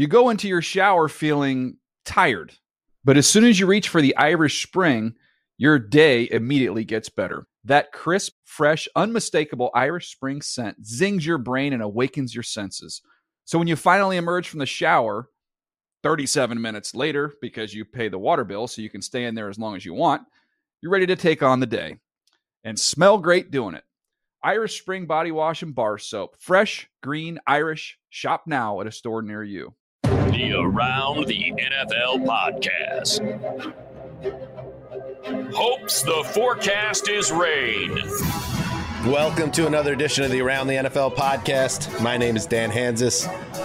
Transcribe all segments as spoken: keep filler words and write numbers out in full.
You go into your shower feeling tired, but as soon as you reach for the Irish Spring, your day immediately gets better. That crisp, fresh, unmistakable Irish Spring scent zings your brain and awakens your senses. So when you finally emerge from the shower, thirty-seven minutes later, because you pay the water bill so you can stay in there as long as you want, you're ready to take on the day and smell great doing it. Irish Spring Body Wash and Bar Soap. Fresh, green, Irish. Shop now at a store near you. The Around the N F L podcast. Hopes the forecast is rain. Welcome to another edition of the Around the N F L podcast. My name is Dan Hansis.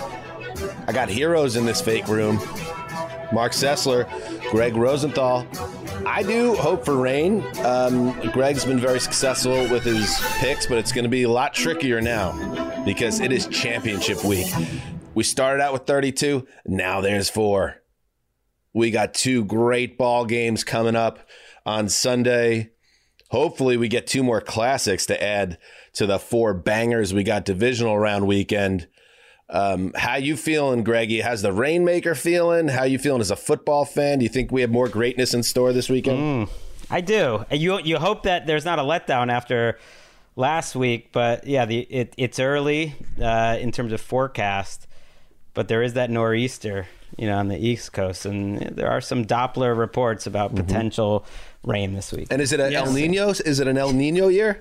I got heroes in this fake room. Mark Sessler, Greg Rosenthal. I do hope for rain. Um, Greg's been very successful with his picks, but it's going to be a lot trickier now because it is championship week. We started out with thirty-two. Now there's four. We got two great ball games coming up on Sunday. Hopefully we get two more classics to add to the four bangers we got divisional round weekend. Um, how you feeling, Greggy? How's the Rainmaker feeling? How you feeling as a football fan? Do you think we have more greatness in store this weekend? Mm, I do. You you hope that there's not a letdown after last week, but yeah, the it, it's early uh, in terms of forecast, but there is that nor'easter, you know, on the East Coast, and there are some Doppler reports about mm-hmm. potential rain this week. And is it an yes. El Nino? Is it an El Nino year?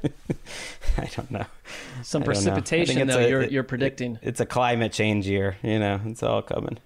I don't know. Some I precipitation, don't know. though, a, you're, it, you're predicting. It's a climate change year. You know, it's all coming.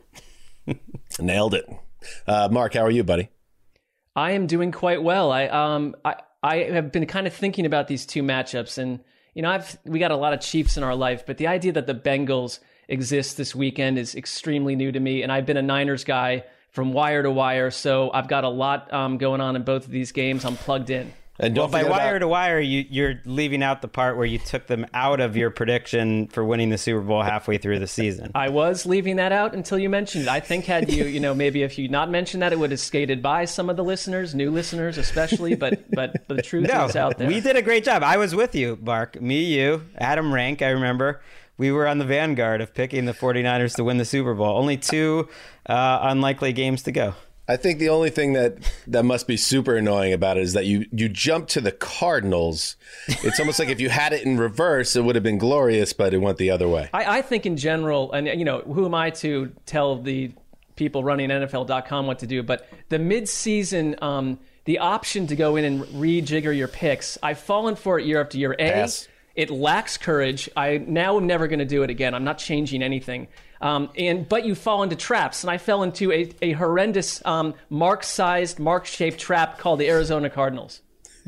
Nailed it. Uh, Mark, how are you, buddy? I am doing quite well. I um I, I have been kind of thinking about these two matchups, and you know, I've we got a lot of Chiefs in our life, but the idea that the Bengals exist this weekend is extremely new to me, and I've been a Niners guy from wire to wire, so I've got a lot um, going on in both of these games. I'm plugged in. And don't well, by wire about- to wire, you, you're leaving out the part where you took them out of your prediction for winning the Super Bowl halfway through the season. I was leaving that out until you mentioned it. I think had you, you know, maybe if you not mentioned that, it would have skated by some of the listeners, new listeners especially, but but the truth no, is out there. We did a great job. I was with you, Mark. Me, you, Adam Rank, I remember. We were on the vanguard of picking the 49ers to win the Super Bowl. Only two uh, unlikely games to go. I think the only thing that, that must be super annoying about it is that you, you jump to the Cardinals. It's almost like if you had it in reverse, it would have been glorious, but it went the other way. I, I think in general, and you know, who am I to tell the people running N F L dot com what to do, but the mid-season, um, the option to go in and rejigger your picks, I've fallen for it year after year. A, Pass. It lacks courage. I now am never going to do it again. I'm not changing anything. Um, and but you fall into traps, and I fell into a, a horrendous um, Mark-sized, Mark-shaped trap called the Arizona Cardinals.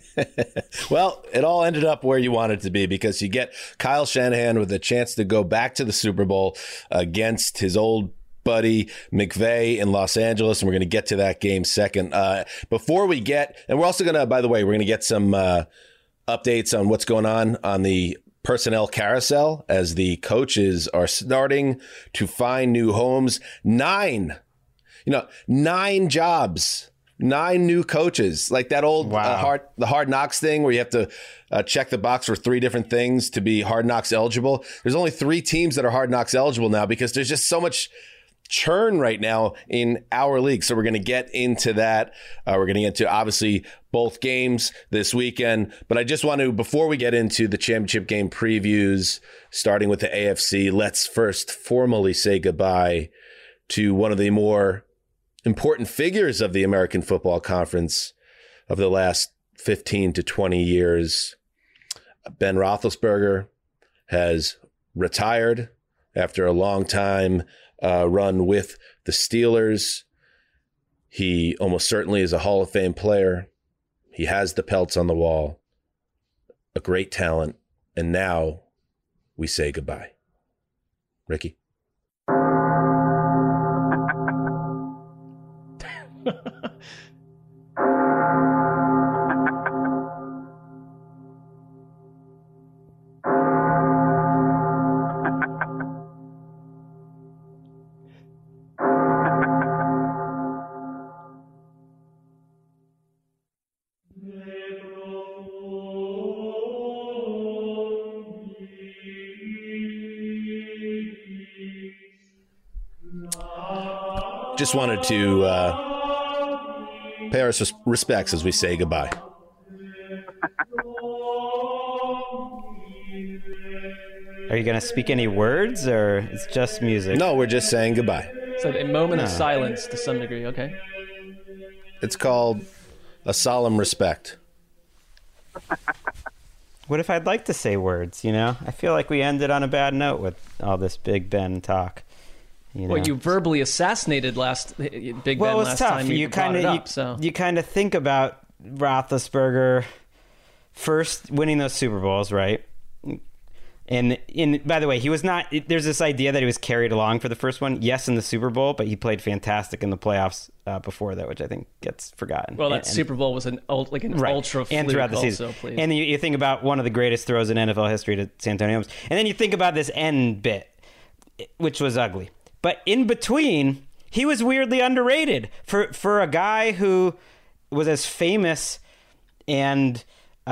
Well, it all ended up where you wanted to be because you get Kyle Shanahan with a chance to go back to the Super Bowl against his old buddy McVay in Los Angeles, and we're going to get to that game second. Uh, before we get, and we're also going to, by the way, we're going to get some uh, updates on what's going on on the personnel carousel as the coaches are starting to find new homes. Nine, you know, nine jobs, nine new coaches, like that old wow. uh, hard, the Hard Knocks thing where you have to uh, check the box for three different things to be Hard Knocks eligible. There's only three teams that are Hard Knocks eligible now because there's just so much churn right now in our league. So we're going to get into that. Uh, we're going to get into obviously both games this weekend. But I just want to, before we get into the championship game previews, starting with the A F C, let's first formally say goodbye to one of the more important figures of the American Football Conference of the last fifteen to twenty years. Ben Roethlisberger has retired after a long time Uh, run with the Steelers. He almost certainly is a Hall of Fame player. He has the pelts on the wall, a great talent, and now we say goodbye. Ricky? just wanted to uh, pay our res- respects as we say goodbye. Are you going to speak any words, or it's just music? No, we're just saying goodbye. So a moment No. of silence to some degree. Okay. It's called a solemn respect. What if I'd like to say words, you know? I feel like we ended on a bad note with all this Big Ben talk. You know? Well, you verbally assassinated last Big Ben well, it was last tough. time you, You brought kind it of up. So you, you kind of think about Roethlisberger first winning those Super Bowls, right? And in by the way, he was not. There's this idea that he was carried along for the first one. Yes, in the Super Bowl, but he played fantastic in the playoffs uh, before that, which I think gets forgotten. well, that And- Super Bowl was an ult- like an right. ultra and throughout the season. Also, please. And you, you think about one of the greatest throws in N F L history to Santonio Holmes, and then you think about this end bit, which was ugly. But in between, he was weirdly underrated for for a guy who was as famous and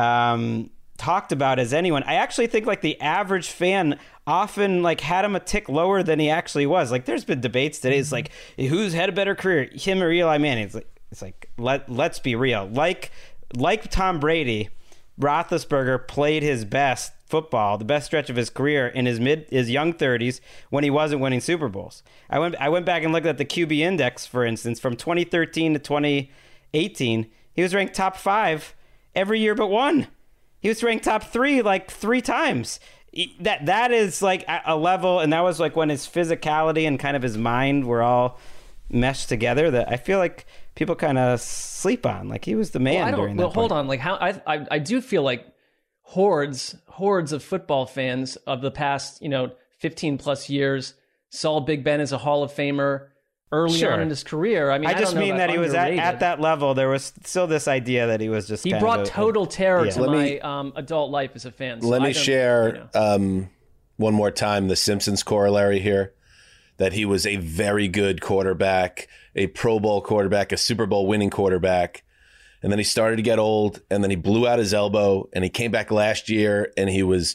um, talked about as anyone. I actually think like the average fan often like had him a tick lower than he actually was. Like there's been debates today. It's like who's had a better career, him or Eli Manning? It's like it's like let let's be real. Like like Tom Brady, Roethlisberger played his best football, the best stretch of his career in his mid his young thirties when he wasn't winning Super Bowls. I went I went back and looked at the Q B index, for instance, from twenty thirteen to twenty eighteen. He was ranked top five every year but one. He was ranked top three like three times. That that is like a level, and that was like when his physicality and kind of his mind were all meshed together. That I feel like people kind of sleep on. Like he was the man well, I don't, during well, that. hold point. on. Like how I, I I do feel like hordes hordes of football fans of the past you know fifteen plus years saw Big Ben as a Hall of Famer early Sure. on in his career. I mean, I I just don't know mean about that he was at, underrated. at that level. There was still this idea that he was just. He kind brought of a- total terror yeah. to Let my me- um, adult life as a fan. So Let I me don't- share you know. um, one more time the Simpsons corollary here, that he was a very good quarterback, a Pro Bowl quarterback, a Super Bowl winning quarterback. And then he started to get old, and then he blew out his elbow, and he came back last year, and he was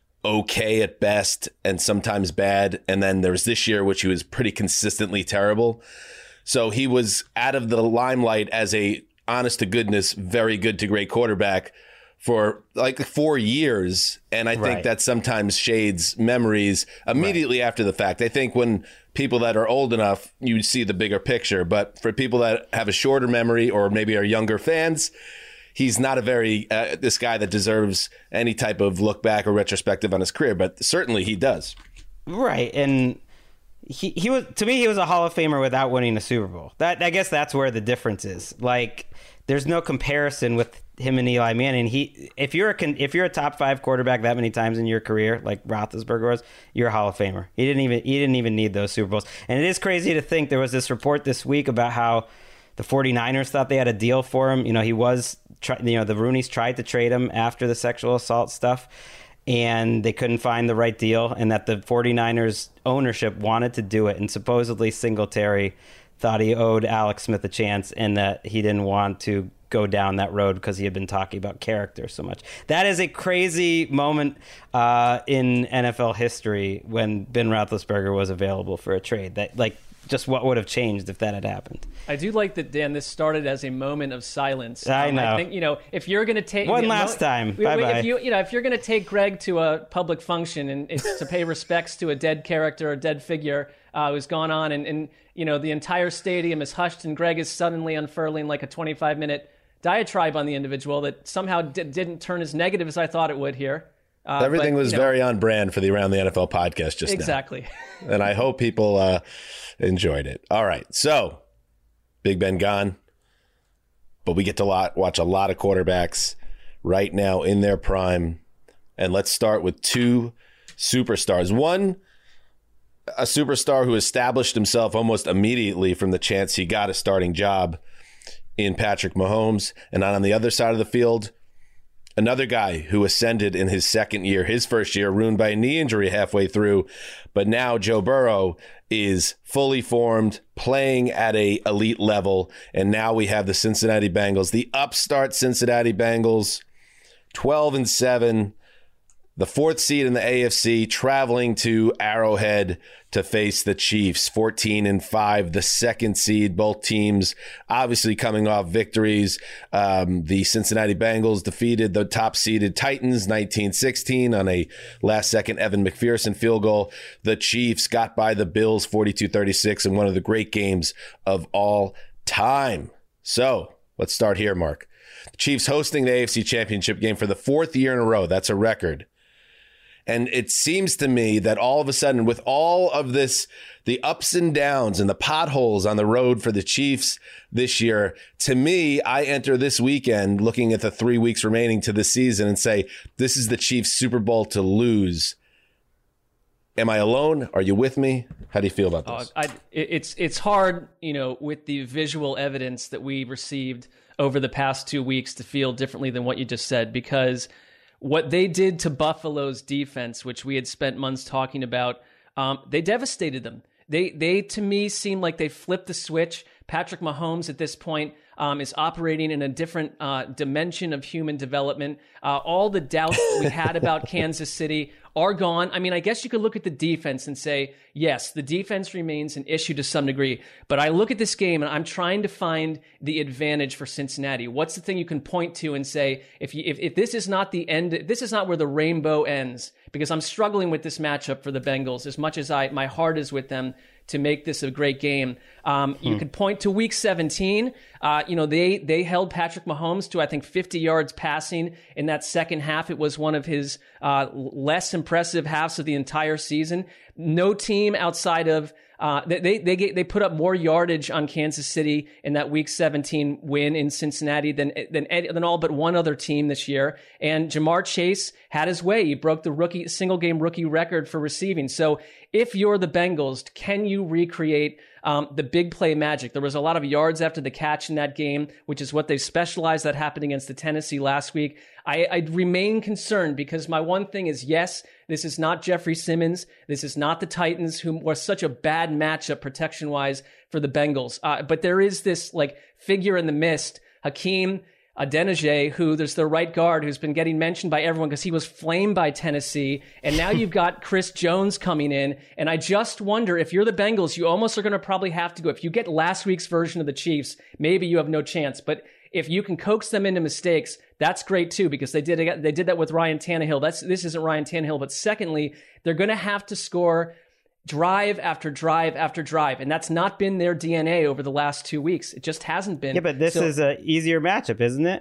okay at best and sometimes bad. And then there was this year, which he was pretty consistently terrible. So he was out of the limelight as a honest to goodness, very good to great quarterback for like four years. And I think Right. that sometimes shades memories immediately after the fact. I think when people that are old enough, you see the bigger picture. But for people that have a shorter memory or maybe are younger fans, he's not a very, uh, this guy that deserves any type of look back or retrospective on his career. But certainly he does. Right, and he he was to me he was a Hall of Famer without winning a Super Bowl. That I guess that's where the difference is. Like, there's no comparison with him and Eli Manning. He if you're a con- if you're a top five quarterback that many times in your career, like Roethlisberger was, you're a Hall of Famer. He didn't even he didn't even need those Super Bowls. And it is crazy to think there was this report this week about how the 49ers thought they had a deal for him. You know, he was try, you know the Rooneys tried to trade him after the sexual assault stuff, and they couldn't find the right deal, and that the 49ers ownership wanted to do it, and supposedly Singletary thought he owed Alex Smith a chance and that he didn't want to go down that road because he had been talking about character so much. That is a crazy moment uh, in N F L history when Ben Roethlisberger was available for a trade. That like just what would have changed if that had happened. I do like that, Dan, this started as a moment of silence. I Um, know. I think, you know, if you're going to take... One you know, last time. we- we- Bye-bye. If you, you know, if you're going to take Greg to a public function and it's to pay respects to a dead character, a dead figure uh, who's gone on, and, and, you know, the entire stadium is hushed and Greg is suddenly unfurling like a twenty-five minute diatribe on the individual that somehow di- didn't turn as negative as I thought it would here. Uh, Everything but, was you know, very on brand for the Around the N F L podcast just now. Exactly. And I hope people uh, enjoyed it. All right. So, Big Ben gone. But we get to lot, watch a lot of quarterbacks right now in their prime. And let's start with two superstars. One, a superstar who established himself almost immediately from the chance he got a starting job in Patrick Mahomes. And on the other side of the field, another guy who ascended in his second year, his first year, ruined by a knee injury halfway through. But now Joe Burrow is fully formed, playing at a elite level. And now we have the Cincinnati Bengals, the upstart Cincinnati Bengals, twelve and seven, the fourth seed in the A F C, traveling to Arrowhead to face the Chiefs, fourteen and five, the second seed. Both teams obviously coming off victories. Um, the Cincinnati Bengals defeated the top-seeded Titans nineteen sixteen on a last-second Evan McPherson field goal. The Chiefs got by the Bills forty-two thirty-six in one of the great games of all time. So let's start here, Mark. The Chiefs hosting the A F C Championship game for the fourth year in a row. That's a record. And it seems to me that all of a sudden, with all of this, the ups and downs and the potholes on the road for the Chiefs this year, to me, I enter this weekend looking at the three weeks remaining to the season and say, this is the Chiefs' Super Bowl to lose. Am I alone? Are you with me? How do you feel about this? Uh, I, it's it's hard, you know, with the visual evidence that we received over the past two weeks to feel differently than what you just said, because what they did to Buffalo's defense, which we had spent months talking about, um, they devastated them. They, they to me, seem like they flipped the switch. Patrick Mahomes at this point um, is operating in a different uh, dimension of human development. Uh, all the doubts that we had about Kansas City are gone. I mean, I guess you could look at the defense and say, yes, the defense remains an issue to some degree. But I look at this game and I'm trying to find the advantage for Cincinnati. What's the thing you can point to and say, if you, if, if this is not the end, this is not where the rainbow ends, because I'm struggling with this matchup for the Bengals as much as I, my heart is with them to make this a great game. Um, hmm. You could point to week seventeen. Uh, you know, they they held Patrick Mahomes to, I think, fifty yards passing in that second half. It was one of his uh, less impressive halves of the entire season. No team outside of uh, they they they put up more yardage on Kansas City in that week seventeen win in Cincinnati than than than all but one other team this year. And Jamar Chase had his way. He broke the rookie single game rookie record for receiving. So if you're the Bengals, can you recreate um, the big play magic? There was a lot of yards after the catch in that game, which is what they specialized. That happened against the Tennessee last week. I, I remain concerned because my one thing is, yes, this is not Jeffrey Simmons. This is not the Titans, who were such a bad matchup protection-wise for the Bengals. Uh, but there is this like figure in the mist, Hakeem Adeniji, who there's the right guard who's been getting mentioned by everyone because he was flamed by Tennessee. And now you've got Chris Jones coming in. And I just wonder, if you're the Bengals, you almost are going to probably have to go. If you get last week's version of the Chiefs, maybe you have no chance. But if you can coax them into mistakes, that's great too, because they did they did that with Ryan Tannehill. That's this isn't Ryan Tannehill. But secondly, they're going to have to score drive after drive after drive. And that's not been their D N A over the last two weeks. It just hasn't been. Yeah, but this so, is an easier matchup, isn't it?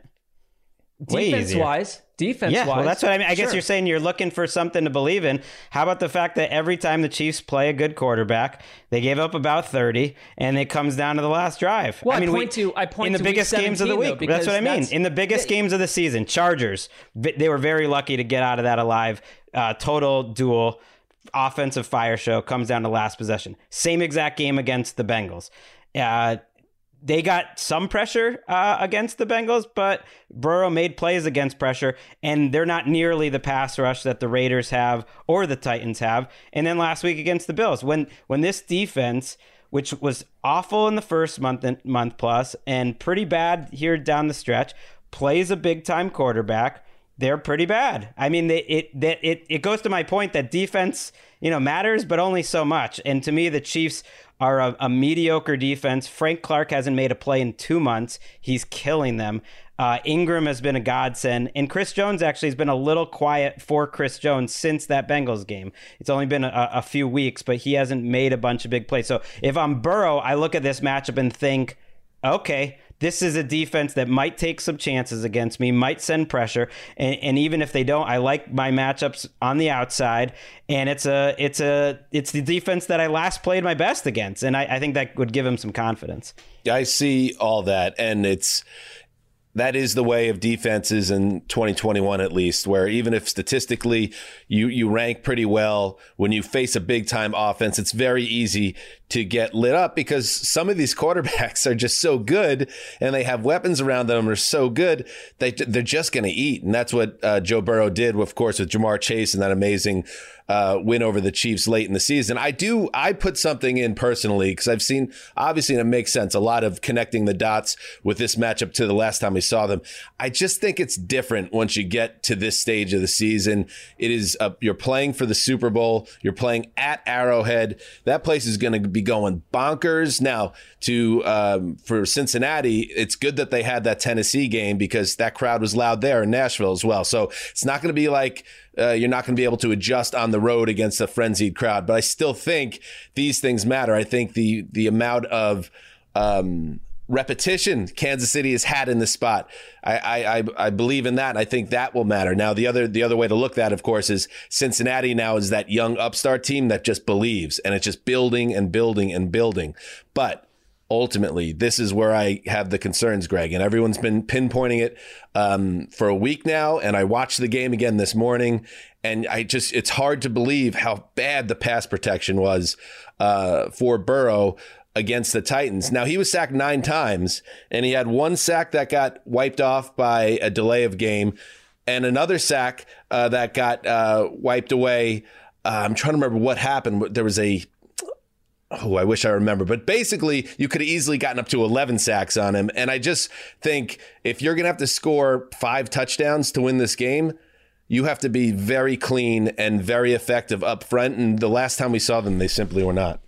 Defense-wise. Defense-wise. Yeah, well, that's what I mean. I sure. guess you're saying you're looking for something to believe in. How about the fact that every time the Chiefs play a good quarterback, they gave up about thirty, and it comes down to the last drive. Well, I, I mean, point we, to I point in the to biggest games of the week. Though, that's what I mean. that's, In the biggest yeah, games of the season, Chargers, they were very lucky to get out of that alive. Uh, total duel. Offensive fire show comes down to last possession. Same exact game against the Bengals. Uh, they got some pressure uh, against the Bengals, but Burrow made plays against pressure, and they're not nearly the pass rush that the Raiders have or the Titans have. And then last week against the Bills, when when this defense, which was awful in the first month and month plus and pretty bad here down the stretch, plays a big time quarterback, they're pretty bad. I mean, they, it that it it goes to my point that defense, you know, matters, but only so much. And to me, the Chiefs are a, a mediocre defense. Frank Clark hasn't made a play in two months. He's killing them. Uh, Ingram has been a godsend, and Chris Jones actually has been a little quiet for Chris Jones since that Bengals game. It's only been a, a few weeks, but he hasn't made a bunch of big plays. So if I'm Burrow, I look at this matchup and think, okay, this is a defense that might take some chances against me, might send pressure, and, and even if they don't, I like my matchups on the outside. And it's a, it's a, it's the defense that I last played my best against, and I, I think that would give him some confidence. I see all that, and it's. That is the way of defenses in twenty twenty-one, at least, where even if statistically you, you rank pretty well, when you face a big time offense, it's very easy to get lit up because some of these quarterbacks are just so good and they have weapons around them are so good, they, they're just going to eat. And that's what uh, Joe Burrow did, of course, with Jamar Chase and that amazing uh, win over the Chiefs late in the season. I do, I put something in personally because I've seen, obviously, and it makes sense, a lot of connecting the dots with this matchup to the last time we saw them. I just think it's different once you get to this stage of the season. It is, uh, you're playing for the Super Bowl. You're playing at Arrowhead. That place is going to be going bonkers. Now, to um, for Cincinnati, it's good that they had that Tennessee game because that crowd was loud there in Nashville as well. So it's not going to be like uh, you're not going to be able to adjust on the road against a frenzied crowd. But I still think these things matter. I think the the amount of um, repetition Kansas City has had in this spot, I, I I believe in that, and I think that will matter. Now, the other the other way to look at that, of course, is Cincinnati now is that young upstart team that just believes, and it's just building and building and building. But ultimately, this is where I have the concerns, Greg, and everyone's been pinpointing it um, for a week now. And I watched the game again this morning, and I just, it's hard to believe how bad the pass protection was uh, for Burrow against the Titans. Now, he was sacked nine times, and he had one sack that got wiped off by a delay of game, and another sack uh, that got uh, wiped away. Uh, I'm trying to remember what happened. There was a Oh, I wish I remember. But basically, you could have easily gotten up to eleven sacks on him. And I just think if you're going to have to score five touchdowns to win this game, you have to be very clean and very effective up front. And the last time we saw them, they simply were not.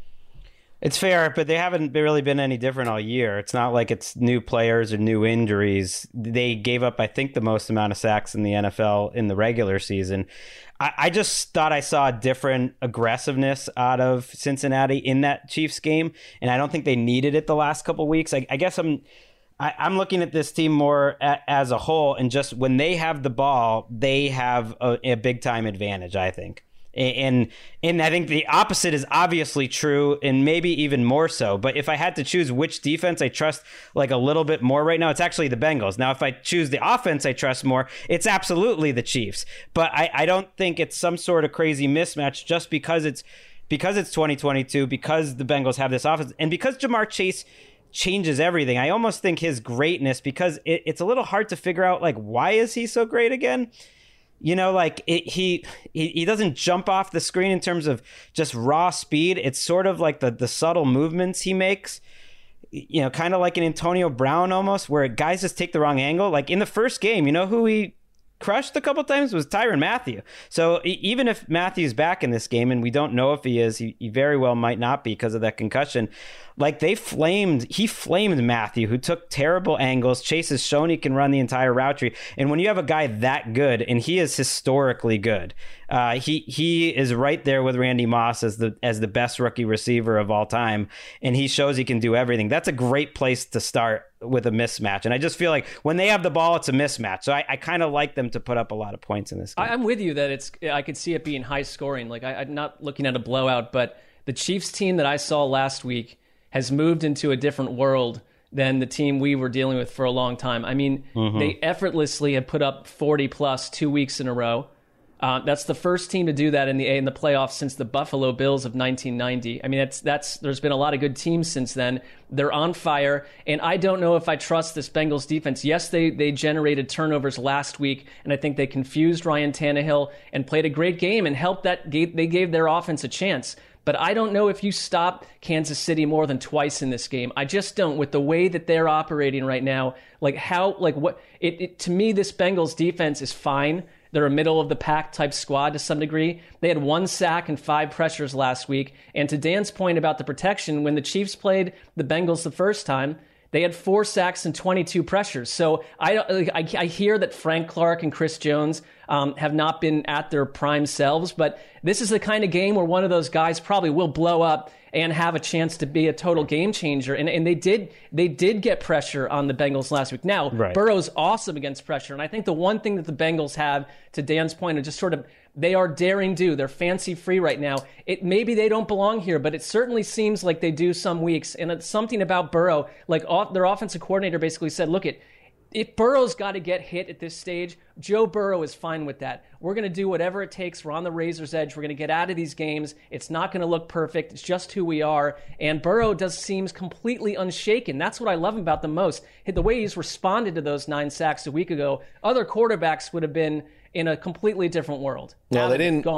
It's fair, but they haven't really been any different all year. It's not like it's new players or new injuries. They gave up, I think, the most amount of sacks in the N F L in the regular season. I, I just thought I saw a different aggressiveness out of Cincinnati in that Chiefs game, and I don't think they needed it the last couple of weeks. I, I guess I'm I, I'm looking at this team more a, as a whole, and just when they have the ball, they have a, a big-time advantage, I think. And and I think the opposite is obviously true, and maybe even more so. But if I had to choose which defense I trust like a little bit more right now, it's actually the Bengals. Now, if I choose the offense I trust more, it's absolutely the Chiefs. But I, I don't think it's some sort of crazy mismatch just because it's because it's twenty twenty-two, because the Bengals have this offense, and because Jamar Chase changes everything. I almost think his greatness, because it, it's a little hard to figure out, like, why is he so great again? You know, like it, he, he he doesn't jump off the screen in terms of just raw speed. It's sort of like the, the subtle movements he makes, you know, kind of like an Antonio Brown almost, where guys just take the wrong angle. Like in the first game, you know who he crushed a couple times was Tyrann Mathieu. So even if Matthew's back in this game, and we don't know if he is, he, he very well might not be because of that concussion. Like they flamed, he flamed Mathieu, who took terrible angles. Chase has shown he can run the entire route tree. And when you have a guy that good, and he is historically good, uh, he he is right there with Randy Moss as the as the best rookie receiver of all time. And he shows he can do everything. That's a great place to start with a mismatch. And I just feel like when they have the ball, it's a mismatch. So I, I kind of like them to put up a lot of points in this game. I'm with you that it's, I could see it being high scoring. Like I, I'm not looking at a blowout, but the Chiefs team that I saw last week has moved into a different world than the team we were dealing with for a long time. I mean, mm-hmm. they effortlessly have put up forty plus two weeks in a row. Uh, that's the first team to do that in the in the playoffs since the Buffalo Bills of nineteen ninety. I mean, that's that's there's been a lot of good teams since then. They're on fire, and I don't know if I trust this Bengals defense. Yes, they they generated turnovers last week, and I think they confused Ryan Tannehill and played a great game and helped that they gave their offense a chance. But I don't know if you stop Kansas City more than twice in this game. I just don't, with the way that they're operating right now. Like how, like what, it, it to me, this Bengals defense is fine. They're a middle of the pack type squad to some degree. They had one sack and five pressures last week. And to Dan's point about the protection, when the Chiefs played the Bengals the first time, they had four sacks and twenty-two pressures. So I, I, I hear that Frank Clark and Chris Jones um, have not been at their prime selves, but this is the kind of game where one of those guys probably will blow up and have a chance to be a total game changer. And and they did they did get pressure on the Bengals last week. Now, right. Burrow's awesome against pressure. And I think the one thing that the Bengals have, to Dan's point, of just sort of, they are daring do. They're fancy free right now. It maybe they don't belong here, but it certainly seems like they do some weeks. And it's something about Burrow, like off, their offensive coordinator basically said, look, it, if Burrow's got to get hit at this stage, Joe Burrow is fine with that. We're going to do whatever it takes. We're on the razor's edge. We're going to get out of these games. It's not going to look perfect. It's just who we are. And Burrow does seems completely unshaken. That's what I love about them most. The way he's responded to those nine sacks a week ago, other quarterbacks would have been in a completely different world. Well, they didn't gone.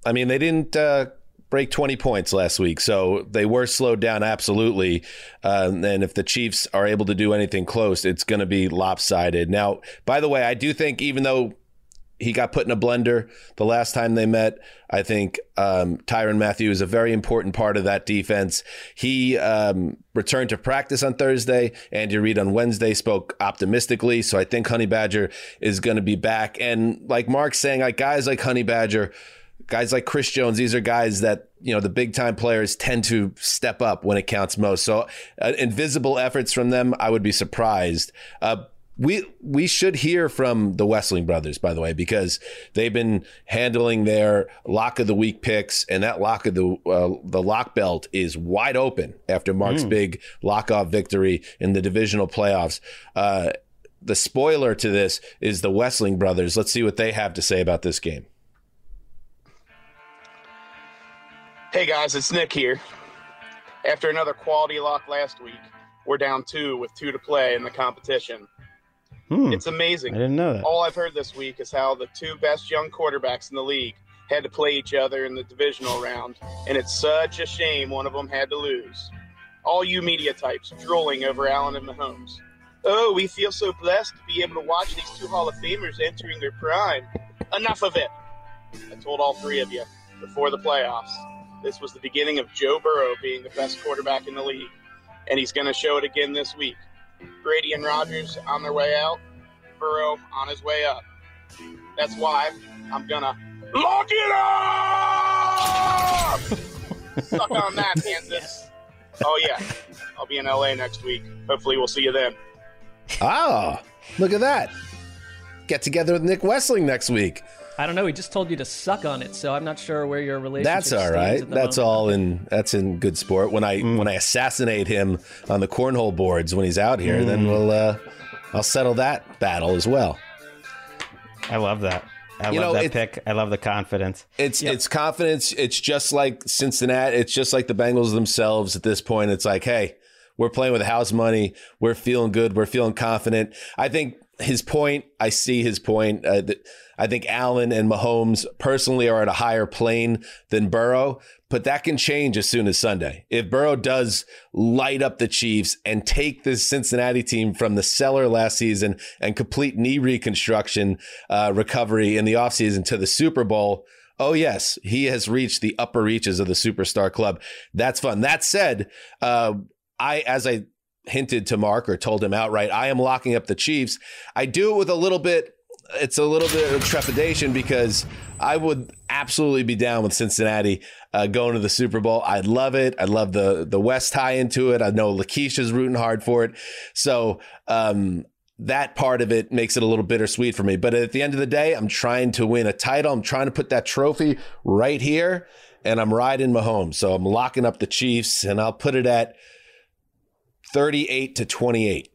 I mean, they didn't uh, break twenty points last week, so they were slowed down, absolutely. Uh, and if the Chiefs are able to do anything close, it's going to be lopsided. Now, by the way, I do think even though he got put in a blender the last time they met, I think um, Tyrann Mathieu is a very important part of that defense. He um, returned to practice on Thursday. Andy Reid on Wednesday spoke optimistically. So I think Honey Badger is going to be back. And like Mark's saying, like guys like Honey Badger, guys like Chris Jones, these are guys that, you know, the big time players tend to step up when it counts most. So uh, invisible efforts from them, I would be surprised. Uh, We we should hear from the Wessling brothers, by the way, because they've been handling their lock of the week picks, and that lock of the uh, the lock belt is wide open after Mark's mm. big lock off victory in the divisional playoffs. Uh, the spoiler to this is the Wessling brothers. Let's see what they have to say about this game. Hey guys, it's Nick here. After another quality lock last week, we're down two with two to play in the competition. Hmm. It's amazing. I didn't know that. All I've heard this week is how the two best young quarterbacks in the league had to play each other in the divisional round, and it's such a shame one of them had to lose. All you media types drooling over Allen and Mahomes. Oh, we feel so blessed to be able to watch these two Hall of Famers entering their prime. Enough of it. I told all three of you before the playoffs, this was the beginning of Joe Burrow being the best quarterback in the league, and he's going to show it again this week. Brady and Rodgers on their way out, Burrow on his way up. That's why I'm gonna lock it up! Suck on that, Kansas. Oh yeah, I'll be in L A next week. Hopefully we'll see you then. Oh, look at that. Get together with Nick Wessling next week. I don't know. He just told you to suck on it, so I'm not sure where your relationship That's all right. That's moment. all in. That's in good sport. When I mm. when I assassinate him on the cornhole boards when he's out here, mm. then we'll uh, I'll settle that battle as well. I love that. I you love know, that pick. I love the confidence. It's yep. it's confidence. It's just like Cincinnati. It's just like the Bengals themselves at this point. It's like, hey, we're playing with house money. We're feeling good. We're feeling confident. I think his point, I see his point. Uh, th- I think Allen and Mahomes personally are at a higher plane than Burrow, but that can change as soon as Sunday. If Burrow does light up the Chiefs and take this Cincinnati team from the cellar last season and complete knee reconstruction uh, recovery in the offseason to the Super Bowl, oh, yes, he has reached the upper reaches of the superstar club. That's fun. That said, uh, I, as I hinted to Mark or told him outright, I am locking up the Chiefs. I do it with a little bit, it's a little bit of trepidation because I would absolutely be down with Cincinnati uh, going to the Super Bowl. I'd love it. I love the the West tie into it. I know Lakeisha's rooting hard for it. So um, that part of it makes it a little bittersweet for me. But at the end of the day, I'm trying to win a title. I'm trying to put that trophy right here, and I'm riding Mahomes. So I'm locking up the Chiefs, and I'll put it at thirty-eight to twenty-eight.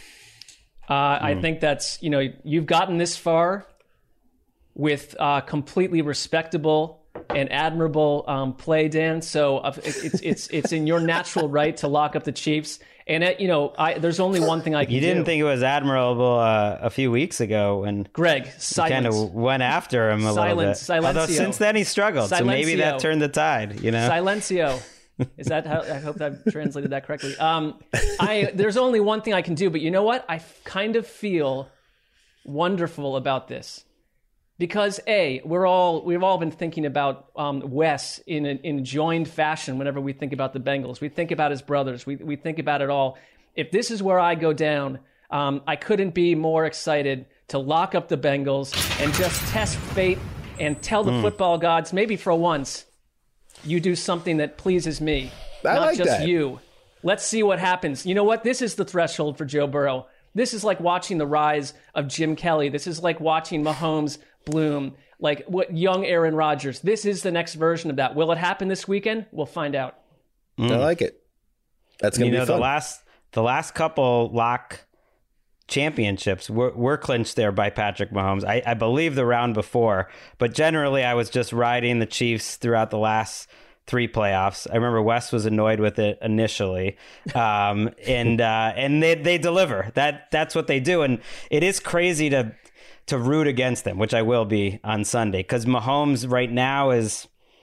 Uh, I think that's, you know, you've gotten this far with uh, completely respectable and admirable um, play, Dan. So uh, it, it's it's it's in your natural right to lock up the Chiefs. And uh, you know, I, there's only one thing I can do. You didn't do. think it was admirable uh, a few weeks ago when Greg silence. kind of went after him a silence, little bit. Silencio. Although since then he struggled, Silencio. so maybe that turned the tide. You know, Silencio. Is that how, I hope I've translated that correctly. Um, I there's only one thing I can do, but you know what? I kind of feel wonderful about this because a we're all we've all been thinking about um, Wes in a, in joined fashion. Whenever we think about the Bengals, we think about his brothers. We we think about it all. If this is where I go down, um, I couldn't be more excited to lock up the Bengals and just test fate and tell the mm. football gods, maybe for once, you do something that pleases me, I not like just that. you. Let's see what happens. You know what? This is the threshold for Joe Burrow. This is like watching the rise of Jim Kelly. This is like watching Mahomes bloom, like what young Aaron Rodgers. This is the next version of that. Will it happen this weekend? We'll find out. Mm. I like it. That's going to be know, fun. The last, the last couple lock championships were, were clinched there by Patrick Mahomes. I, I believe the round before, but generally I was just riding the Chiefs throughout the last three playoffs. I remember Wes was annoyed with it initially, um, and uh, and they they deliver. That that's what they do, and it is crazy to to root against them, which I will be on Sunday because Mahomes right now is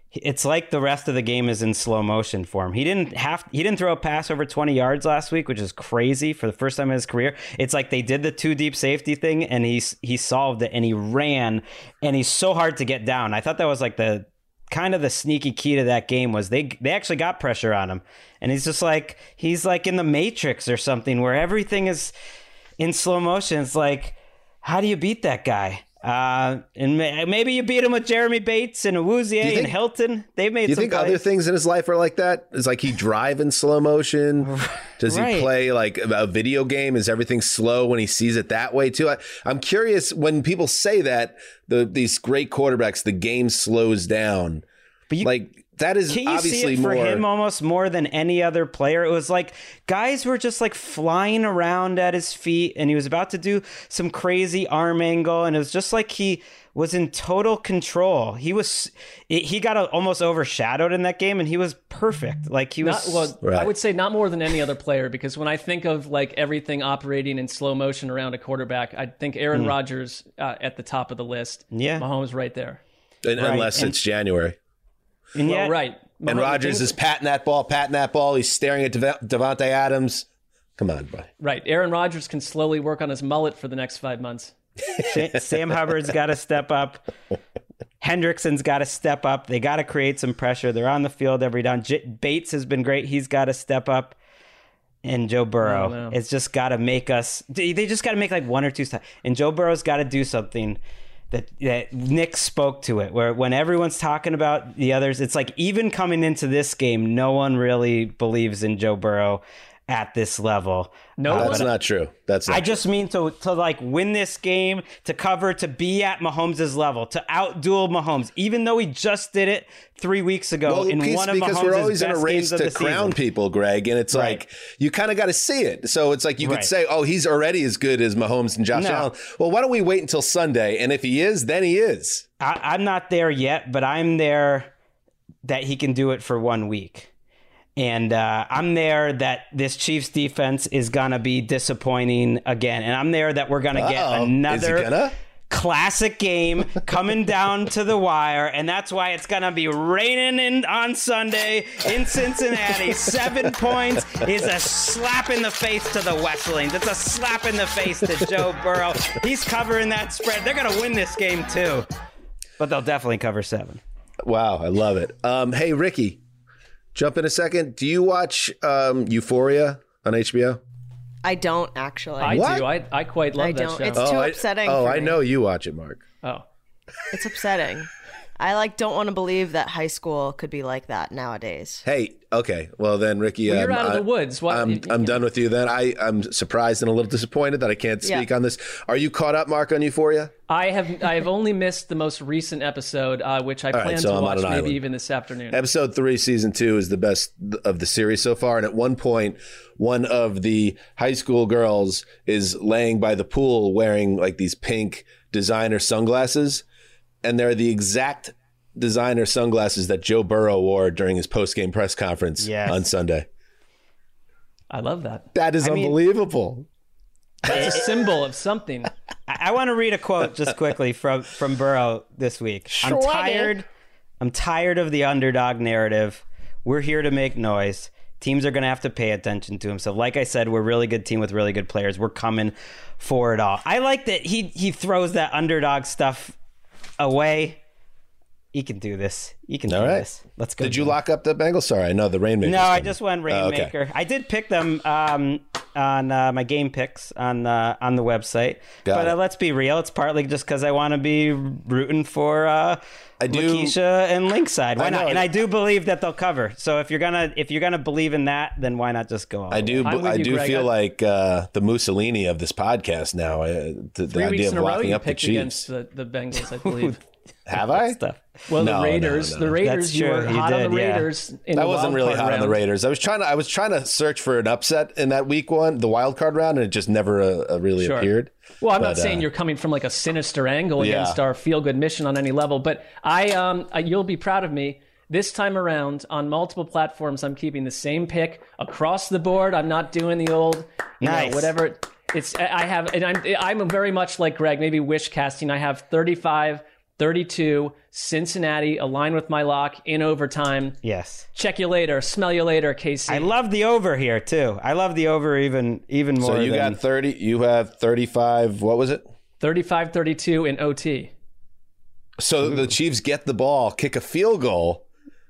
it's like the rest of the game is in slow motion for him. He didn't have he didn't throw a pass over twenty yards last week, which is crazy for the first time in his career. It's like they did the two deep safety thing and he he solved it and he ran, and he's so hard to get down. I thought that was like the kind of the sneaky key to that game was they they actually got pressure on him, and he's just like he's like in the Matrix or something where everything is in slow motion. It's like, how do you beat that guy? Uh, and may, maybe you beat him with Jeremy Bates and Awuzie and Hilton. They've made. Do you some think plays. other things in his life are like that? Is like he drive in slow motion? Does Right. he play like a video game? Is everything slow when he sees it that way too? I, I'm curious when people say that the these great quarterbacks, the game slows down. But you, like that is Can you obviously see it for more. him almost more than any other player? It was like guys were just like flying around at his feet, and he was about to do some crazy arm angle, and it was just like he was in total control. He was he got almost overshadowed in that game, and he was perfect. Like he was. Not, well, Right. I would say not more than any other player, because when I think of like everything operating in slow motion around a quarterback, I think Aaron Mm. Rodgers uh, at the top of the list. Yeah. Mahomes right there. and, Right. Unless And- it's January. and Well, yet, right. And Mahomes- Rodgers is patting that ball, patting that ball. He's staring at Dev- Devontae Adams. Come on, buddy. right. Aaron Rodgers can slowly work on his mullet for the next five months. Sam Hubbard's got to step up. Hendrickson's got to step up. They got to create some pressure. They're on the field every down. J- Bates has been great. He's got to step up. And Joe Burrow, Oh, no. it's just got to make us. They they just got to make like one or two steps. And Joe Burrow's got to do something that that Nick spoke to it, where when everyone's talking about the others, it's like even coming into this game, no one really believes in Joe Burrow at this level. No Uh, That's one. not true. That's not I just mean to to like win this game, to cover, to be at Mahomes' level, to outduel Mahomes, even though he just did it three weeks ago Well, in piece- one of because Mahomes' we're always in a best race games of to the crown season. people, Greg, and it's Right. like you kind of got to see it. So it's like you Right. could say, "Oh, he's already as good as Mahomes and Josh No. Allen." Well, why don't we wait until Sunday? And if he is, then he is. I, I'm not there yet, but I'm there that he can do it for one week. And uh, I'm there that this Chiefs defense is going to be disappointing again. And I'm there that we're going to get Uh-oh. Is he another gonna? classic game coming down to the wire. And that's why it's going to be raining in, on Sunday in Cincinnati. Seven points is a slap in the face to the Wesleyan's. It's a slap in the face to Joe Burrow. He's covering that spread. They're going to win this game too. But they'll definitely cover seven. Wow, I love it. Um, hey, Ricky, jump in a second. Do you watch um, Euphoria on H B O? I don't actually. I What? do. I, I quite love I that don't. show. It's too I, upsetting. Oh, for I me. know you watch it, Mark. oh. It's upsetting. I like don't want to believe that high school could be like that nowadays. Hey, okay. Well, then, Ricky, Well, you're um, out of I- the woods. What- I'm, you- I'm you- done with you then. I, I'm surprised and a little disappointed that I can't speak Yeah. on this. Are you caught up, Mark, on Euphoria? I have I have only missed the most recent episode, uh, which I right, plan so to I'm on watch an maybe island. even this afternoon. Episode three, season two is the best of the series so far. And at one point, one of the high school girls is laying by the pool wearing like these pink designer sunglasses. And they're the exact designer sunglasses that Joe Burrow wore during his post-game press conference Yes. on Sunday. I love that. That is I mean- unbelievable. That's a symbol of something. I, I want to read a quote just quickly from from Burrow this week. I'm Swaggy. tired. I'm tired of the underdog narrative. We're here to make noise. Teams are going to have to pay attention to him. So, like I said, we're a really good team with really good players. We're coming for it all. I like that he he throws that underdog stuff away. He can do this. He can All do right. this. Let's go. Did you Jim. lock up the Bengals? Sorry, I know the Rainmaker. No, I just went Oh, okay. Rainmaker. I did pick them um, on uh, my game picks on uh, on the website. Got but it. uh, let's be real; it's partly just because I want to be rooting for uh, I do- Lakeisha and Linkside. Why I know. not? And I do believe that they'll cover. So if you're gonna if you're gonna believe in that, then why not just go all I the way? do. I'm with I you, do Greg. feel I- like uh, the Mussolini of this podcast now. Uh, the the Three idea weeks of in a row locking you up the picked against Chiefs. the, the Bengals, I believe. Have I? Stuff. Well, No, the no, Raiders, no. the Raiders, That's you true. were You hot on did, the yeah. Raiders. In I the wasn't wild really card hot on the round. Raiders. I was trying to. I was trying to search for an upset in that week one, the wild card round, and it just never uh, uh, really Sure. appeared. Well, I'm But, not saying uh, you're coming from like a sinister angle Yeah. against our feel-good mission on any level, but I, um, I, you'll be proud of me. This time around, on multiple platforms, I'm keeping the same pick across the board. I'm not doing the old, you Nice. know, whatever. It's I have, and I'm I'm very much like Greg. Maybe wish casting. I have thirty-five thirty-two, Cincinnati, align with my lock in overtime. Yes. Check you later. Smell you later, K C. I love the over here, too. I love the over even even more. So you than... got thirty, you have thirty-five, what was it? thirty-five thirty-two in O T. So Ooh. The Chiefs get the ball, kick a field goal,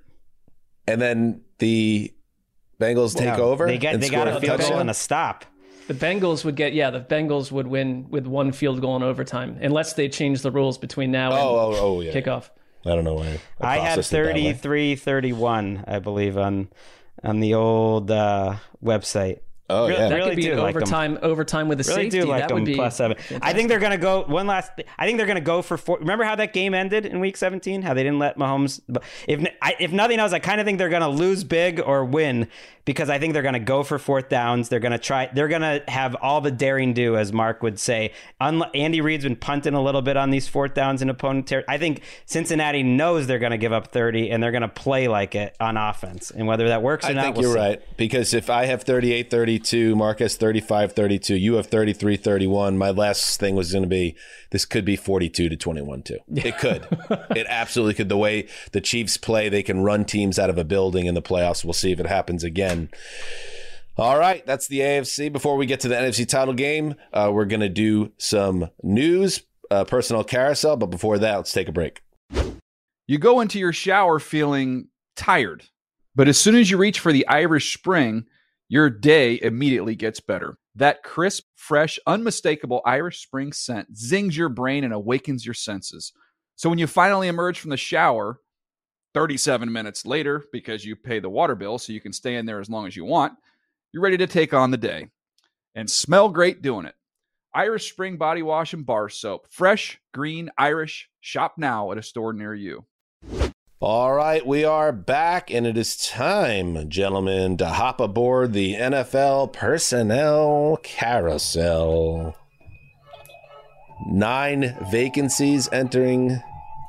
and then the Bengals take no, over? They, get, they got a field goal and a stop. The Bengals would get, yeah, the Bengals would win with one field goal in overtime, unless they change the rules between now and oh, oh, oh, yeah, kickoff. I don't know why. I, I had thirty-three thirty-one, I believe, on on the old uh, website. Oh, really, yeah. That really could be do an like overtime, them. overtime with a really safety. Do like that them would be plus seven. fantastic. I think they're going to go one last. I think they're going to go for four. Remember how that game ended in Week seventeen? How they didn't let Mahomes. If I, if nothing else, I kind of think they're going to lose big or win because I think they're going to go for fourth downs. They're going to try. They're going to have all the daring do, as Mark would say. Unlike, Andy Reid's been punting a little bit on these fourth downs in opponent territory. I think Cincinnati knows they're going to give up thirty and they're going to play like it on offense. And whether that works or I not, think we'll you're see. right. Because if I have thirty-eight thirty-two, Mark has thirty-five thirty-two, you have thirty-three thirty-one, my last thing was going to be, this could be forty-two to twenty-one too. It could. It absolutely could. The way the Chiefs play, they can run teams out of a building in the playoffs. We'll see if it happens again. All right, that's the A F C. Before we get to the N F C title game, uh, we're going to do some news, uh, personnel carousel. But before that, let's take a break. You go into your shower feeling tired, but as soon as you reach for the Irish Spring, your day immediately gets better. That crisp, fresh, unmistakable Irish Spring scent zings your brain and awakens your senses. So when you finally emerge from the shower, thirty-seven minutes later, because you pay the water bill so you can stay in there as long as you want, you're ready to take on the day and smell great doing it. Irish Spring Body Wash and Bar Soap. Fresh, green, Irish. Shop now at a store near you. All right, we are back, and it is time, gentlemen, to hop aboard the N F L Personnel Carousel. Nine vacancies entering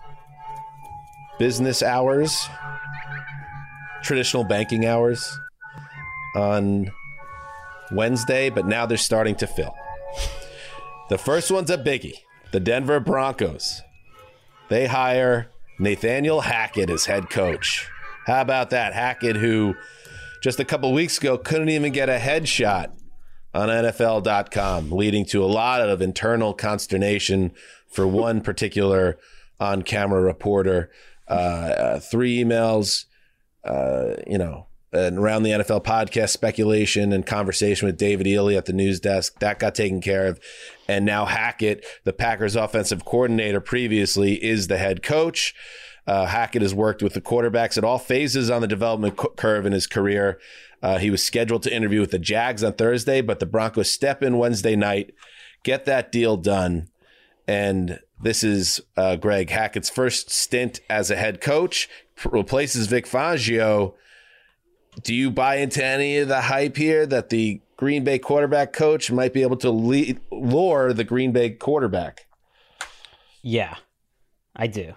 business hours, traditional banking hours on Wednesday, but now they're starting to fill. The first one's a biggie. The Denver Broncos. They hire Nathaniel Hackett as head coach. How about that? Hackett, who just a couple weeks ago couldn't even get a headshot on N F L dot com, leading to a lot of internal consternation for one particular on-camera reporter. Uh, uh, three emails, uh, you know, and around the N F L podcast, speculation and conversation with David Ely at the news desk. That got taken care of. And now Hackett, the Packers offensive coordinator previously, is the head coach. Uh, Hackett has worked with the quarterbacks at all phases on the development cu- curve in his career. Uh, he was scheduled to interview with the Jags on Thursday, but the Broncos step in Wednesday night, get that deal done. And this is uh, Greg Hackett's first stint as a head coach, replaces Vic Fangio. Do you buy into any of the hype here that the Green Bay quarterback coach might be able to lead, lure the Green Bay quarterback? Yeah, I do.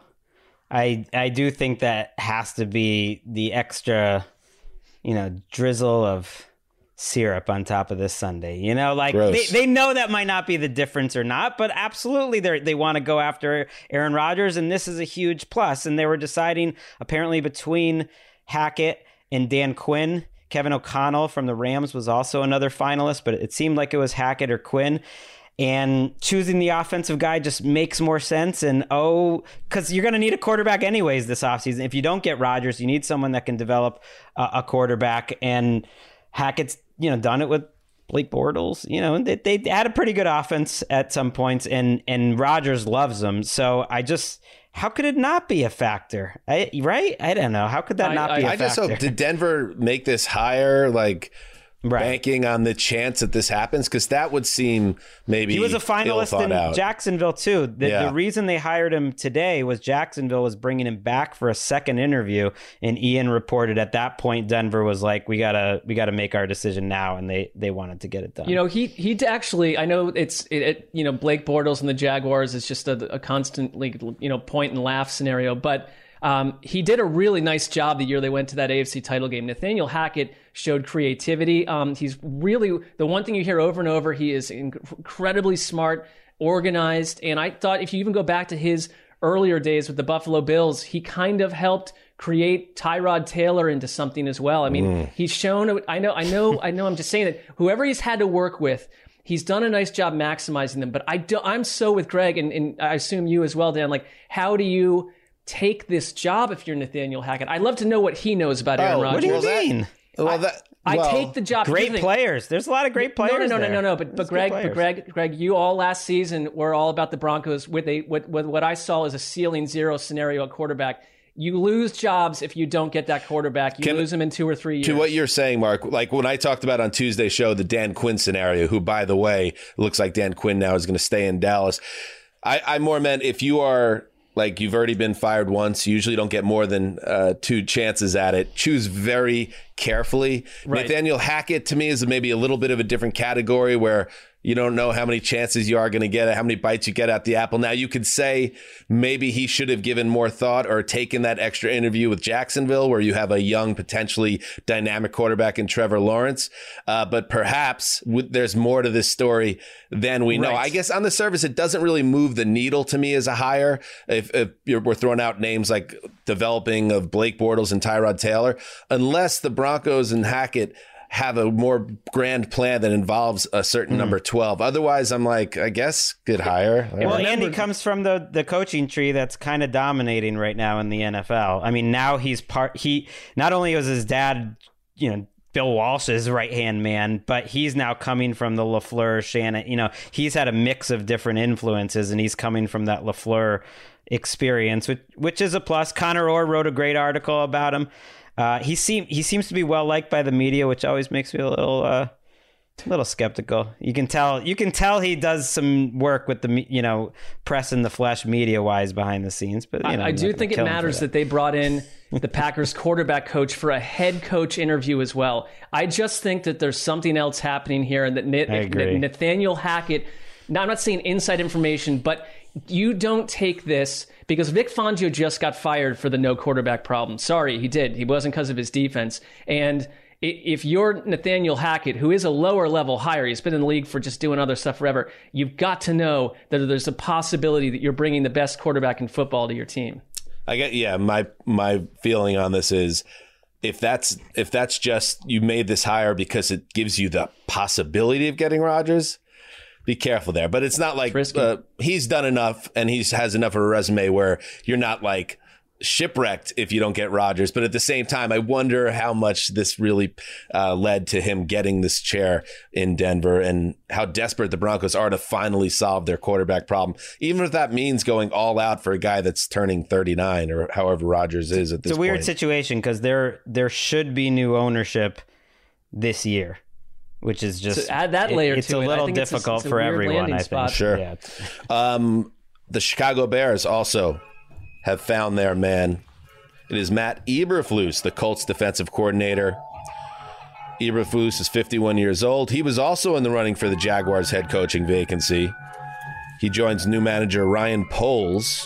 I I do think that has to be the extra, you know, drizzle of syrup on top of this sundae. You know, like they, they know that might not be the difference or not, but absolutely they they want to go after Aaron Rodgers, and this is a huge plus. And they were deciding apparently between Hackett and Dan Quinn. Kevin O'Connell from the Rams was also another finalist, but it seemed like it was Hackett or Quinn. And choosing the offensive guy just makes more sense. And oh, because you're going to need a quarterback anyways this offseason. If you don't get Rodgers, you need someone that can develop a, a quarterback. And Hackett's, you know, done it with Blake Bortles. You know, they, they had a pretty good offense at some points, and and Rodgers loves them. So I just, how could it not be a factor? I, right? I don't know. How could that I, not I, be a I factor? just hope, did Denver make this hire, like, right, banking on the chance that this happens? Because that would seem maybe he was a finalist in out. Jacksonville too. The, yeah. the reason they hired him today was Jacksonville was bringing him back for a second interview, and Ian reported at that point Denver was like, we gotta we gotta make our decision now, and they they wanted to get it done. You know, he he actually, I know it's it, it you know, Blake Bortles and the Jaguars is just a, a constantly, you know, point and laugh scenario, but Um, he did a really nice job the year they went to that A F C title game. Nathaniel Hackett showed creativity. Um, he's really, the one thing you hear over and over, he is inc- incredibly smart, organized. And I thought if you even go back to his earlier days with the Buffalo Bills, he kind of helped create Tyrod Taylor into something as well. I mean, mm. he's shown, I know, I know, I know, I'm just saying that whoever he's had to work with, he's done a nice job maximizing them. But I do, I'm so with Greg, and, and I assume you as well, Dan, like, how do you take this job if you're Nathaniel Hackett? I'd love to know what he knows about Aaron oh, Rodgers. What do you mean? That, well, that, I, well, I take the job. Great players. There's a lot of great players. No, no, no, there. no, no, no. But, but Greg, but Greg, Greg, you all last season were all about the Broncos with a with, with what I saw as a ceiling zero scenario at quarterback. You lose jobs if you don't get that quarterback. You Can, lose them in two or three years. To what you're saying, Mark, like when I talked about on Tuesday's show, the Dan Quinn scenario, who, by the way, looks like Dan Quinn now is going to stay in Dallas. I, I more meant if you are, like, you've already been fired once, you usually don't get more than uh, two chances at it. Choose very carefully. Right. Nathaniel Hackett, to me, is maybe a little bit of a different category where you don't know how many chances you are going to get, how many bites you get at the apple. Now, you could say maybe he should have given more thought or taken that extra interview with Jacksonville, where you have a young, potentially dynamic quarterback in Trevor Lawrence. Uh, but perhaps w- there's more to this story than we know. Right. I guess on the surface, it doesn't really move the needle to me as a hire. If, if you're, we're throwing out names like developing of Blake Bortles and Tyrod Taylor, unless the Broncos and Hackett have a more grand plan that involves a certain mm. number twelve. Otherwise, I'm like, I guess good hire. Well, Andy comes from the, the coaching tree that's kind of dominating right now in the N F L. I mean, now he's part, he, not only was his dad, you know, Bill Walsh's right-hand man, but he's now coming from the LaFleur, Shannon, you know, he's had a mix of different influences, and he's coming from that LaFleur experience, which, which is a plus. Connor Orr wrote a great article about him. Uh, he seem he seems to be well liked by the media, which always makes me a little uh, a little skeptical. You can tell you can tell he does some work with the you know press in the flesh, media wise, behind the scenes. But you know, I, I do think it matters that. that they brought in the Packers quarterback coach for a head coach interview as well. I just think that there's something else happening here, and that, Na- that Nathaniel Hackett. Now, I'm not saying inside information, but you don't take this because Vic Fangio just got fired for the no quarterback problem. Sorry, he did. He wasn't because of his defense. And if you're Nathaniel Hackett, who is a lower level hire, he's been in the league for just doing other stuff forever, you've got to know that there's a possibility that you're bringing the best quarterback in football to your team. I get, yeah, my my feeling on this is if that's if that's just you made this hire because it gives you the possibility of getting Rodgers, be careful there. But it's not like uh, he's done enough and he has enough of a resume where you're not like shipwrecked if you don't get Rodgers. But at the same time, I wonder how much this really uh, led to him getting this chair in Denver and how desperate the Broncos are to finally solve their quarterback problem, even if that means going all out for a guy that's turning thirty-nine or however Rodgers is at this point. It's a weird point. situation because there there should be new ownership this year, which is just so add that layer it, it's to a it. little I think difficult it's a, it's a for everyone. I think spot. Sure. Yeah. Um, the Chicago Bears also have found their man. It is Matt Eberflus, the Colts defensive coordinator. Eberflus is fifty-one years old. He was also in the running for the Jaguars head coaching vacancy. He joins new manager Ryan Poles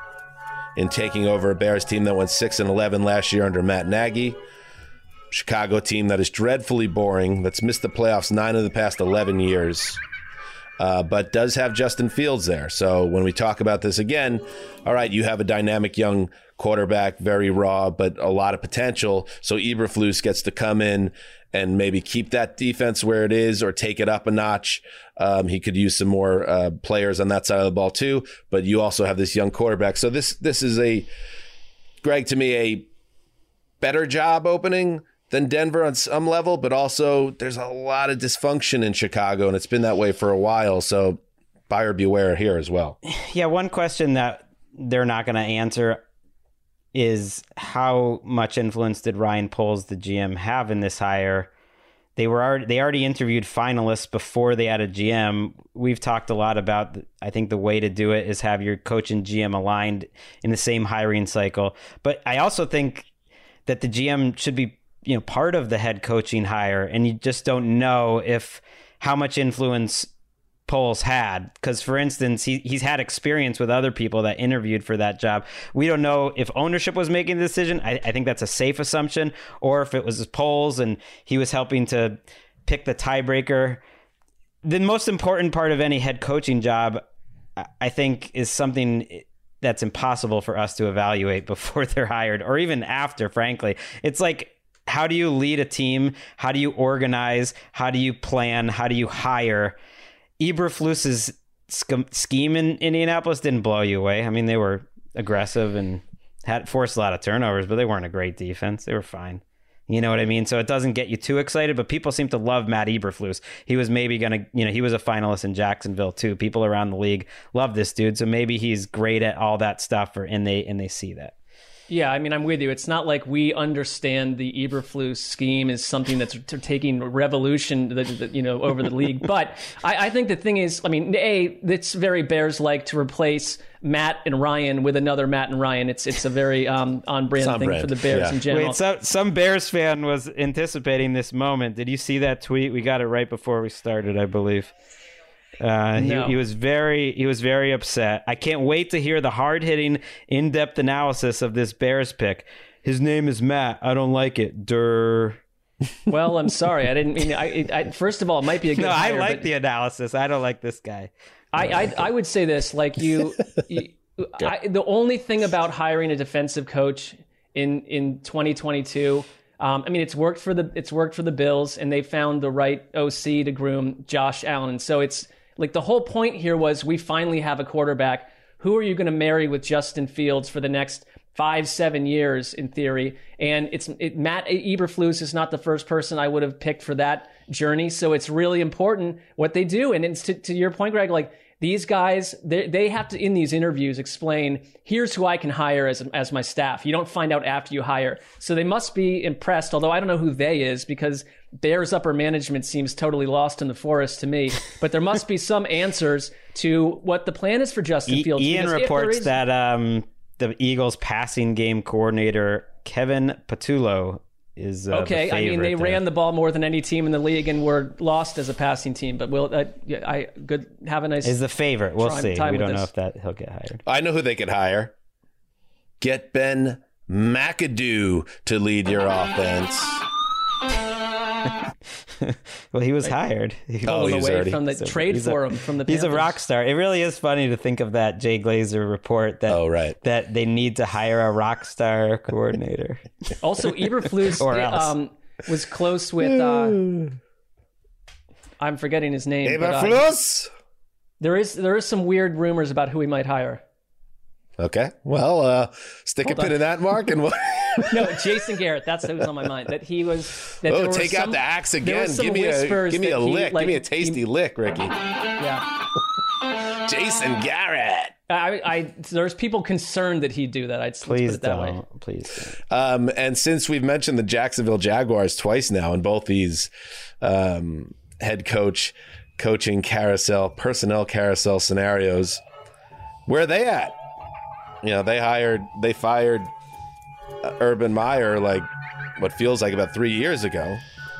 in taking over a Bears team that went six and eleven last year under Matt Nagy. Chicago team that is dreadfully boring, that's missed the playoffs nine of the past eleven years. Uh, but does have Justin Fields there. So when we talk about this again, all right, you have a dynamic young quarterback, very raw, but a lot of potential. So Eberflus gets to come in and maybe keep that defense where it is or take it up a notch. Um, he could use some more uh, players on that side of the ball too, but you also have this young quarterback. So this this is a, Greg, to me, a better job opening than Denver on some level, but also there's a lot of dysfunction in Chicago, and it's been that way for a while. So buyer beware here as well. Yeah, one question that they're not going to answer is how much influence did Ryan Poles, the G M, have in this hire? They were already, they already interviewed finalists before they had a G M. We've talked a lot about, I think the way to do it is have your coach and G M aligned in the same hiring cycle. But I also think that the G M should be, you know, part of the head coaching hire, and you just don't know if how much influence Poles had. Because, for instance, he he's had experience with other people that interviewed for that job. We don't know if ownership was making the decision. I, I think that's a safe assumption, or if it was Poles and he was helping to pick the tiebreaker. The most important part of any head coaching job, I think, is something that's impossible for us to evaluate before they're hired, or even after, frankly. It's like, how do you lead a team? How do you organize? How do you plan? How do you hire? Eberflus's sch- scheme in Indianapolis didn't blow you away. I mean, they were aggressive and had forced a lot of turnovers, but they weren't a great defense. They were fine. You know what I mean? So it doesn't get you too excited, but people seem to love Matt Eberflus. He was maybe going to, you know, he was a finalist in Jacksonville too. People around the league love this dude. So maybe he's great at all that stuff, or, and they, and they see that. Yeah, I mean, I'm with you. It's not like we understand the Eberflus scheme is something that's t- taking revolution, the, the, you know, over the league. But I, I think the thing is, I mean, a it's very Bears-like to replace Matt and Ryan with another Matt and Ryan. It's it's a very um, on-brand on thing brand. for the Bears Yeah. in general. Wait, so, some Bears fan was anticipating this moment. Did you see that tweet? We got it right before we started, I believe. Uh, No. he, he was very he was very upset. I can't wait to hear the hard-hitting, in-depth analysis of this Bears pick. His name is Matt. I don't like it. Durr. Well, I'm sorry. I didn't mean. I, it, I first of all, it might be a good. No, I hire, like but the analysis. I don't like this guy. I, I I would say this, like you, you I, the only thing about hiring a defensive coach in in twenty twenty-two, um, I mean, it's worked for the it's worked for the Bills, and they found the right O C to groom Josh Allen. And so it's like the whole point here was we finally have a quarterback. Who are you going to marry with Justin Fields for the next five, seven years in theory? And it's it, Matt Eberflus is not the first person I would have picked for that journey. So it's really important what they do. And it's to, to your point, Greg, like these guys, they they have to, in these interviews, explain, here's who I can hire as as my staff. You don't find out after you hire. So they must be impressed, although I don't know who they is, because Bears upper management seems totally lost in the forest to me. But there must be some answers to what the plan is for Justin E- Fields. Ian because if there reports is- that um, the Eagles passing game coordinator, Kevin Patullo, is uh, Okay, the I mean, they favorite ran there. the ball more than any team in the league and were lost as a passing team. But we'll, uh, yeah, I good have a nice. Is the favorite. We'll Try- see. time We with don't know this. if that he'll get hired. I know who they could hire. Get Ben McAdoo to lead your offense. Well, he was hired. He- Oh, pull him he's away already- from the so trade he's a- for him from the. He's a Panthers. rock star. It really is funny to think of that Jay Glazer report that Oh, right. that they need to hire a rock star coordinator. Also, Eberflus Or else. um, was close with. Uh, I'm forgetting his name. but, uh, Eberflus? there is there is some weird rumors about who he might hire. Okay. Well, uh, stick Hold a pin on. in that, Mark, and we'll No, Jason Garrett. That's what was on my mind. That he was. That there oh, were take some, out the axe there again. were some Give me a whispers give me that a he, lick. like, give me a he- tasty lick, Ricky. Yeah. Jason Garrett. I, I there's people concerned that he'd do that. I'd let's put Please it that way. don't. Please don't. Um, and since we've mentioned the Jacksonville Jaguars twice now in both these um, head coach coaching carousel, personnel carousel scenarios, where are they at? You know, they hired, they fired uh, Urban Meyer like what feels like about three years ago.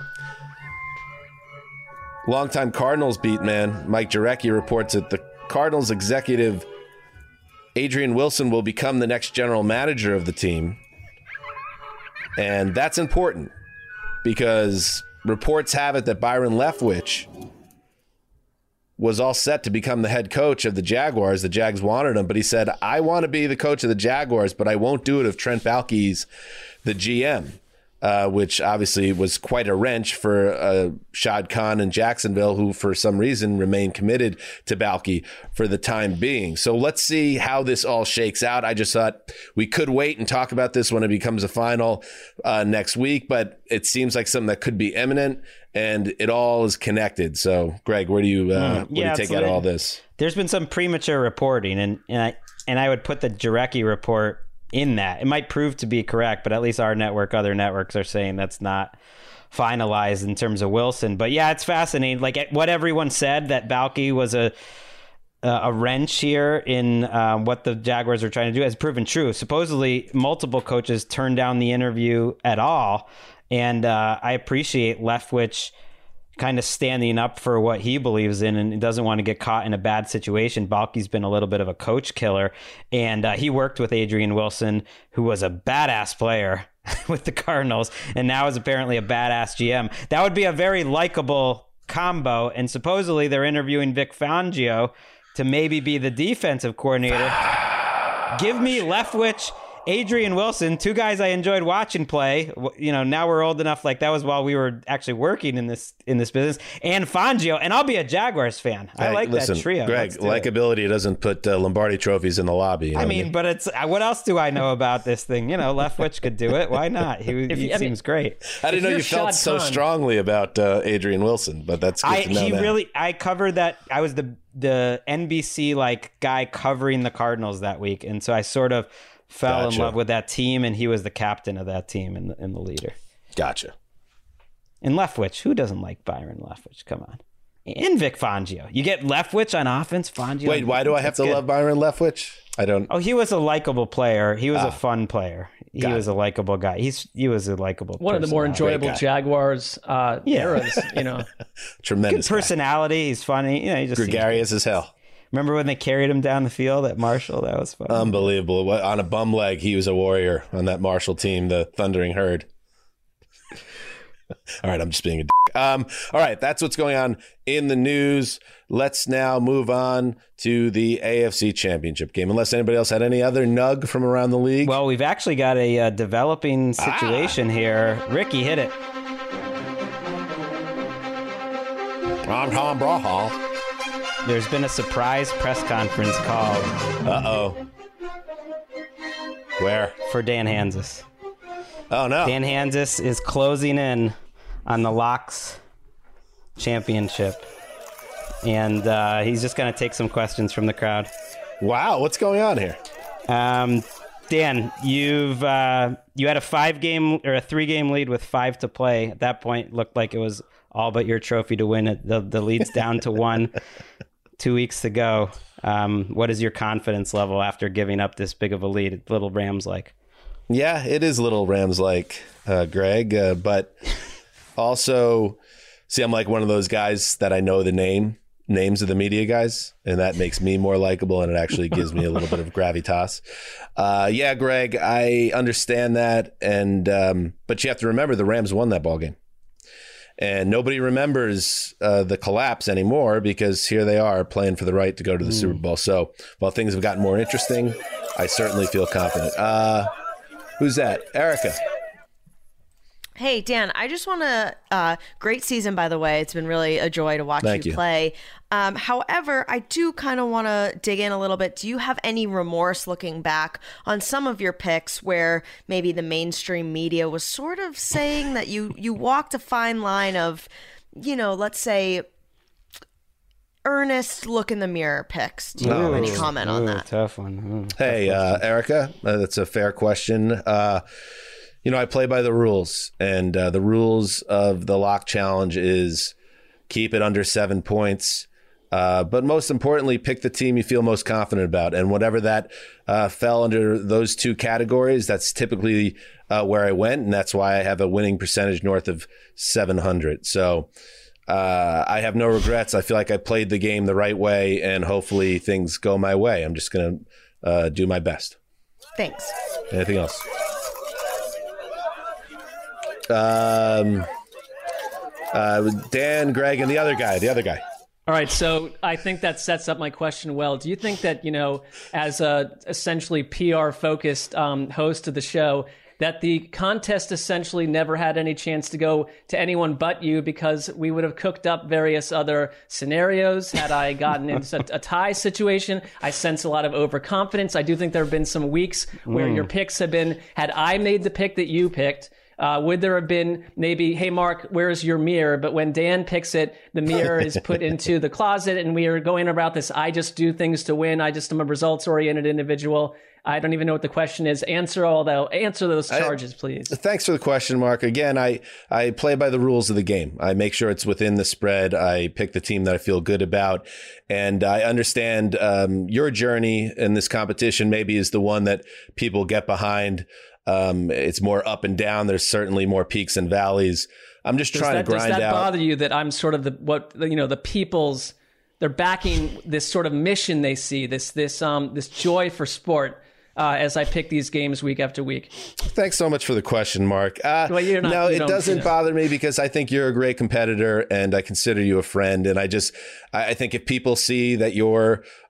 Longtime Cardinals beat man Mike Jurecki reports that the Cardinals executive Adrian Wilson will become the next general manager of the team. And that's important because reports have it that Byron Leftwich was all set to become the head coach of the Jaguars. The Jags wanted him, but he said, I want to be the coach of the Jaguars, but I won't do it if Trent Baalke's the G M, uh, which obviously was quite a wrench for uh, Shad Khan in Jacksonville, who for some reason remained committed to Baalke for the time being. So let's see how this all shakes out. I just thought we could wait and talk about this when it becomes a final uh, next week, but it seems like something that could be imminent. And it all is connected. So, Greg, where do you uh, Mm, where yeah, do you take out absolutely. all this? There's been some premature reporting, and, and I and I would put the Jurecki report in that. It might prove to be correct, but at least our network, other networks are saying that's not finalized in terms of Wilson. But yeah, it's fascinating. Like what everyone said, that Baalke was a a wrench here in uh, what the Jaguars are trying to do has proven true. Supposedly, multiple coaches turned down the interview at all. And uh, I appreciate Leftwich kind of standing up for what he believes in and doesn't want to get caught in a bad situation. Baalke's been a little bit of a coach killer. And uh, he worked with Adrian Wilson, who was a badass player with the Cardinals, and now is apparently a badass G M. That would be a very likable combo. And supposedly they're interviewing Vic Fangio to maybe be the defensive coordinator. Give me Leftwich, Adrian Wilson, two guys I enjoyed watching play. You know, now we're old enough. Like that was while we were actually working in this in this business. And Fangio, and I'll be a Jaguars fan. I Hey, like listen, that trio. Greg, Let's do it. likability doesn't put uh, Lombardi trophies in the lobby. You know I what mean, but it's uh, what else do I know about this thing? You know, Leftwich could do it. Why not? He, If he you- I mean- seems great. I didn't know you're you felt Shad so Khan- strongly about uh, Adrian Wilson, but that's good I to know he that. really I covered that. I was the the N B C like guy covering the Cardinals that week, and so I sort of fell Gotcha. in love with that team, and he was the captain of that team and the, and the leader. Gotcha. And Leftwich, who doesn't like Byron Leftwich? Come on. And Vic Fangio. You get Leftwich on offense, Fangio. Wait, why do I have That's to good. love Byron Leftwich? I don't. Oh, he was a likable player. He was Ah. a fun player. He Got was it. a likable guy. He's he was a likable One of the more personality. enjoyable guy. Jaguars uh, Yeah. eras, you know. Tremendous. Good personality. He's funny. You know, he just seems- Gregarious as hell. Remember when they carried him down the field at Marshall? That was fun. Unbelievable. What- On a bum leg, he was a warrior on that Marshall team, the Thundering Herd. All right, I'm just being a dick. Um, all right, that's what's going on in the news. Let's now move on to the A F C Championship game. Unless anybody else had any other nug from around the league. Well, we've actually got a uh, developing situation here. Ricky, hit it. I'm Tom Braha. There's been a surprise press conference called Uh-oh. Where? for Dan Hanzus. Oh, no. Dan Hanzus is closing in on the Locks championship. And uh, he's just going to take some questions from the crowd. Wow, what's going on here? Um, Dan, you've uh, you had a five game or a three game lead with five to play. At that point, it looked like it was all but your trophy to win it. The, the lead's down to one, two weeks to go. Um, what is your confidence level after giving up this big of a lead at Little Rams like? Yeah, it is Little Rams like, uh, Greg, uh, but also, see, I'm like one of those guys that I know the name names of the media guys, and that makes me more likable, and it actually gives me a little bit of gravitas. Uh, yeah, Greg, I understand that, and um, but you have to remember the Rams won that ball game, and nobody remembers uh, the collapse anymore because here they are playing for the right to go to the mm. Super Bowl. So while things have gotten more interesting, I certainly feel confident. Uh, who's that? Erica. Hey, Dan, I just want to, uh, great season, by the way. It's been really a joy to watch Thank you, you. play. Um, however, I do kind of want to dig in a little bit. Do you have any remorse looking back on some of your picks where maybe the mainstream media was sort of saying that you, you walked a fine line of, you know, let's say, earnest look in the mirror picks? Do you have any comment on Ooh, that? Tough one. Ooh, Hey, uh, Erica, uh, that's a fair question. Uh, you know, I play by the rules, and uh, the rules of the lock challenge is keep it under seven points. Uh, but most importantly, pick the team you feel most confident about. And whatever that uh, fell under those two categories, that's typically uh, where I went. And that's why I have a winning percentage north of seven hundred. So uh, I have no regrets. I feel like I played the game the right way, and hopefully things go my way. I'm just going to uh, do my best. Thanks. Anything else? Um, uh, Dan, Greg, and the other guy, the other guy. All right, so I think that sets up my question well. Do you think that, you know, as a essentially P R-focused um, host of the show, that the contest essentially never had any chance to go to anyone but you because we would have cooked up various other scenarios had I gotten into a, a tie situation? I sense a lot of overconfidence. I do think there have been some weeks where Mm. your picks have been, had I made the pick that you picked, Uh, would there have been maybe, hey, Mark, where's your mirror? But when Dan picks it, the mirror is put into the closet and we are going about this. I just do things to win. I just am a results oriented individual. I don't even know what the question is. Answer all that. Answer those charges, I, please. Thanks for the question, Mark. Again, I, I play by the rules of the game. I make sure it's within the spread. I pick the team that I feel good about. And I understand um, your journey in this competition maybe is the one that people get behind. Um, it's more up and down. There's certainly more peaks and valleys. I'm just Does trying that, to grind does that out. bother you that I'm sort of the, what, you know, the people's, they're backing this sort of mission they see, this, this, um, this joy for sport. Uh, as I pick these games week after week. Thanks so much for the question, Mark. Uh, well, you're not, no, you it don't, doesn't you know. bother me because I think you're a great competitor and I consider you a friend. And I just, I I think if people see that you're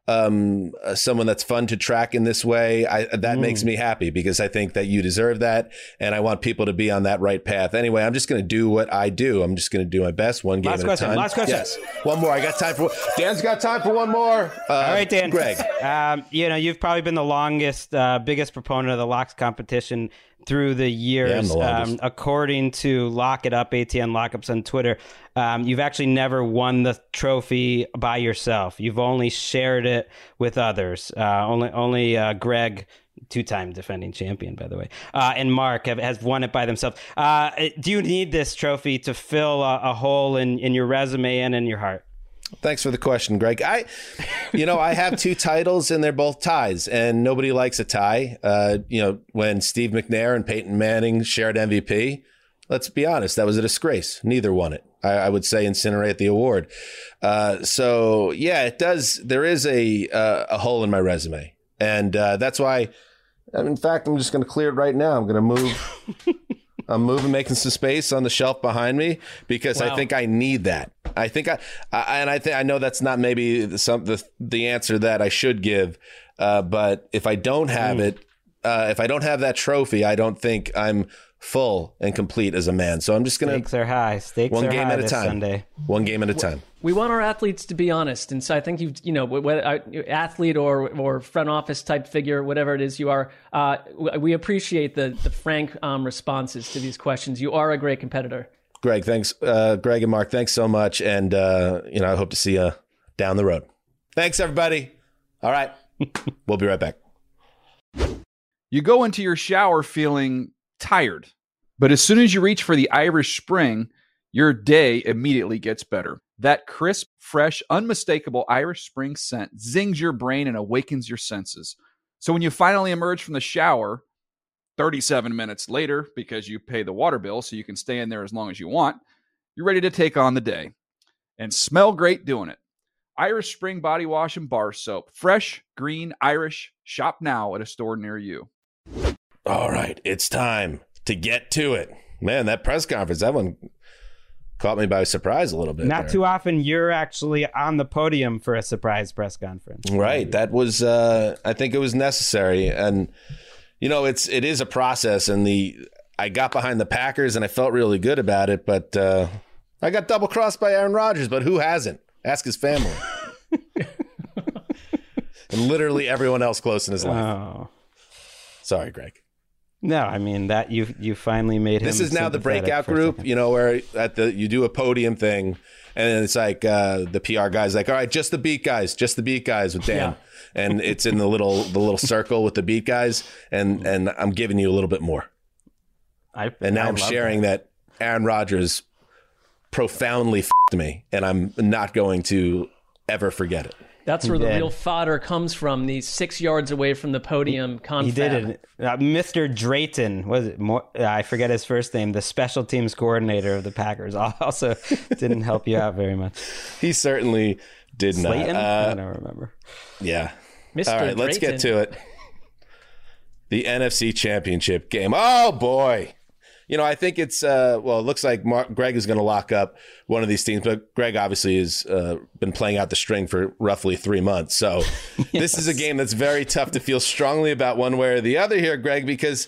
um, uh, someone that's fun to track in this way, I, that mm. makes me happy because I think that you deserve that. And I want people to be on that right path. Anyway, I'm just going to do what I do. I'm just going to do my best. One game last at question, a time. Last question. Yes. One more. I got time for Dan's got time for one more. Uh, All right, Dan. Greg. Um, you know, you've probably been the longest, uh, biggest proponent of the locks competition through the years. Yeah, the um, according to Lock It Up, A T N Lockups on Twitter, um, you've actually never won the trophy by yourself. You've only shared it with others. Uh, only, only uh, Greg, two-time defending champion, by the way, uh, and Mark have, has won it by themselves. Uh, do you need this trophy to fill a, a hole in, in your resume and in your heart? Thanks for the question, Greg. I, you know, I have two titles and they're both ties, and nobody likes a tie. Uh, you know, when Steve McNair and Peyton Manning shared M V P, let's be honest, that was a disgrace. Neither won it. I, I would say incinerate the award. Uh, so yeah, it does. There is a uh, a hole in my resume, and uh, that's why. In fact, I'm just going to clear it right now. I'm going to move. I'm moving, making some space on the shelf behind me because wow. I think I need that. I think I, I and I think I know that's not maybe the, some the the answer that I should give, uh, but if I don't have mm. it, uh, if I don't have that trophy, I don't think I'm full and complete as a man. So I'm just gonna stakes are high. Stakes one are game high at a this time. Sunday. One game at a time. We want our athletes to be honest, and so I think you've, you know, whether athlete or or front office type figure, whatever it is you are, uh, we appreciate the the frank um, responses to these questions. You are a great competitor. Greg, thanks. Uh, Greg and Mark, thanks so much, and uh, you know, I hope to see you down the road. Thanks, everybody. All right, we'll be right back. You go into your shower feeling tired, but as soon as you reach for the Irish Spring, your day immediately gets better. That crisp, fresh, unmistakable Irish Spring scent zings your brain and awakens your senses. So when you finally emerge from the shower, thirty-seven minutes later, because you pay the water bill so you can stay in there as long as you want, you're ready to take on the day. And smell great doing it. Irish Spring Body Wash and Bar Soap. Fresh, green, Irish. Shop now at a store near you. All right, it's time to get to it. Man, that press conference, that one caught me by surprise a little bit. Not there. too often you're actually on the podium for a surprise press conference. Right. That was, uh, I think it was necessary. And, you know, it's, it is a process. And the, I got behind the Packers and I felt really good about it. But uh, I got double crossed by Aaron Rodgers. But who hasn't? Ask his family. And literally everyone else close in his life. Oh. Sorry, Greg. No, I mean that you you finally made him. This is now the breakout group, you know, where at the you do a podium thing, and it's like uh, the P R guys like, all right, just the beat guys, just the beat guys with Dan, yeah. And it's in the little the little circle with the beat guys, and and I'm giving you a little bit more. I and now I I'm sharing that. that Aaron Rodgers profoundly f***ed me, and I'm not going to ever forget it. That's where the real fodder comes from. These six yards away from the podium confab. He did it. Uh, Mister Drayton, was it? More, uh, I forget his first name. The special teams coordinator of the Packers also didn't help you out very much. He certainly did Slayton? not. Uh, I don't remember. Yeah. Mister All right, Drayton. Let's get to it. The N F C Championship game. Oh boy. You know, I think it's, uh, well, it looks like Mark, Greg is going to lock up one of these teams, but Greg obviously has uh, been playing out the string for roughly three months. So yes. This is a game that's very tough to feel strongly about one way or the other here, Greg, because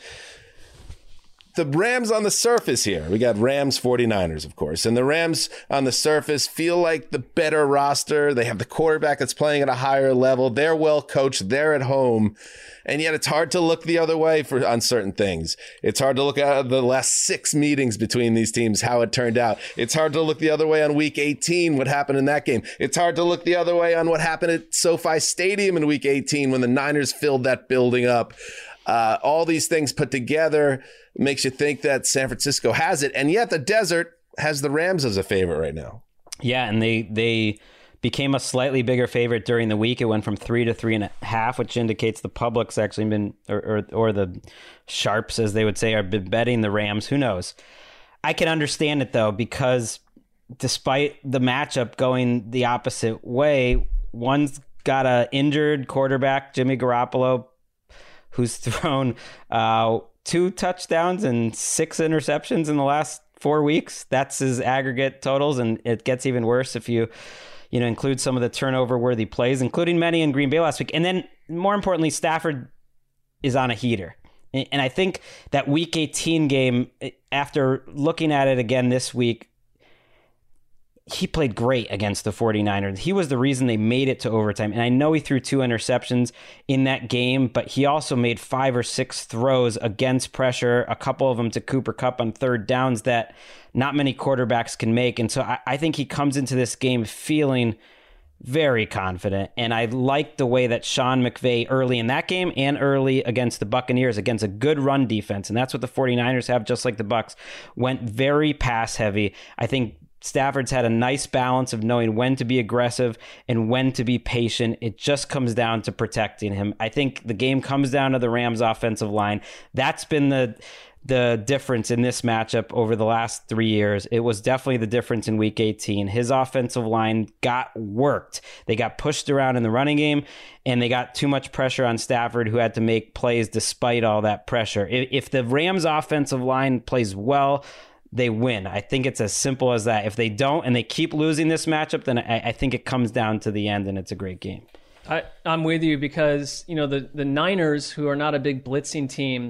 the Rams on the surface here, we got Rams forty-niners, of course, and the Rams on the surface feel like the better roster. They have the quarterback that's playing at a higher level. They're well coached. They're at home. And yet it's hard to look the other way for on certain things. It's hard to look at the last six meetings between these teams, how it turned out. It's hard to look the other way on week eighteen, what happened in that game. It's hard to look the other way on what happened at SoFi Stadium in week eighteen when the Niners filled that building up. Uh, all these things put together makes you think that San Francisco has it. And yet the desert has the Rams as a favorite right now. Yeah, and they they... became a slightly bigger favorite during the week. It went from three to three and a half, which indicates the public's actually been, or, or or the sharps, as they would say, are been betting the Rams. Who knows? I can understand it, though, because despite the matchup going the opposite way, one's got a injured quarterback, Jimmy Garoppolo, who's thrown uh, two touchdowns and six interceptions in the last four weeks. That's his aggregate totals, and it gets even worse if you, you know, include some of the turnover-worthy plays, including many in Green Bay last week. And then, more importantly, Stafford is on a heater. And I think that Week eighteen game, after looking at it again this week, he played great against the 49ers. He was the reason they made it to overtime. And I know he threw two interceptions in that game, but he also made five or six throws against pressure, a couple of them to Cooper Kupp on third downs that not many quarterbacks can make. And so I, I think he comes into this game feeling very confident. And I like the way that Sean McVay early in that game and early against the Buccaneers, against a good run defense, and that's what the 49ers have, just like the Bucs, went very pass heavy. I think Stafford's had a nice balance of knowing when to be aggressive and when to be patient. It just comes down to protecting him. I think the game comes down to the Rams' offensive line. That's been the the difference in this matchup over the last three years. It was definitely the difference in Week eighteen. His offensive line got worked. They got pushed around in the running game, and they got too much pressure on Stafford, who had to make plays despite all that pressure. If, if the Rams' offensive line plays well, they win. I think it's as simple as that. If they don't and they keep losing this matchup, then I, I think it comes down to the end, and it's a great game. I, I'm with you because, you know, the, the Niners, who are not a big blitzing team,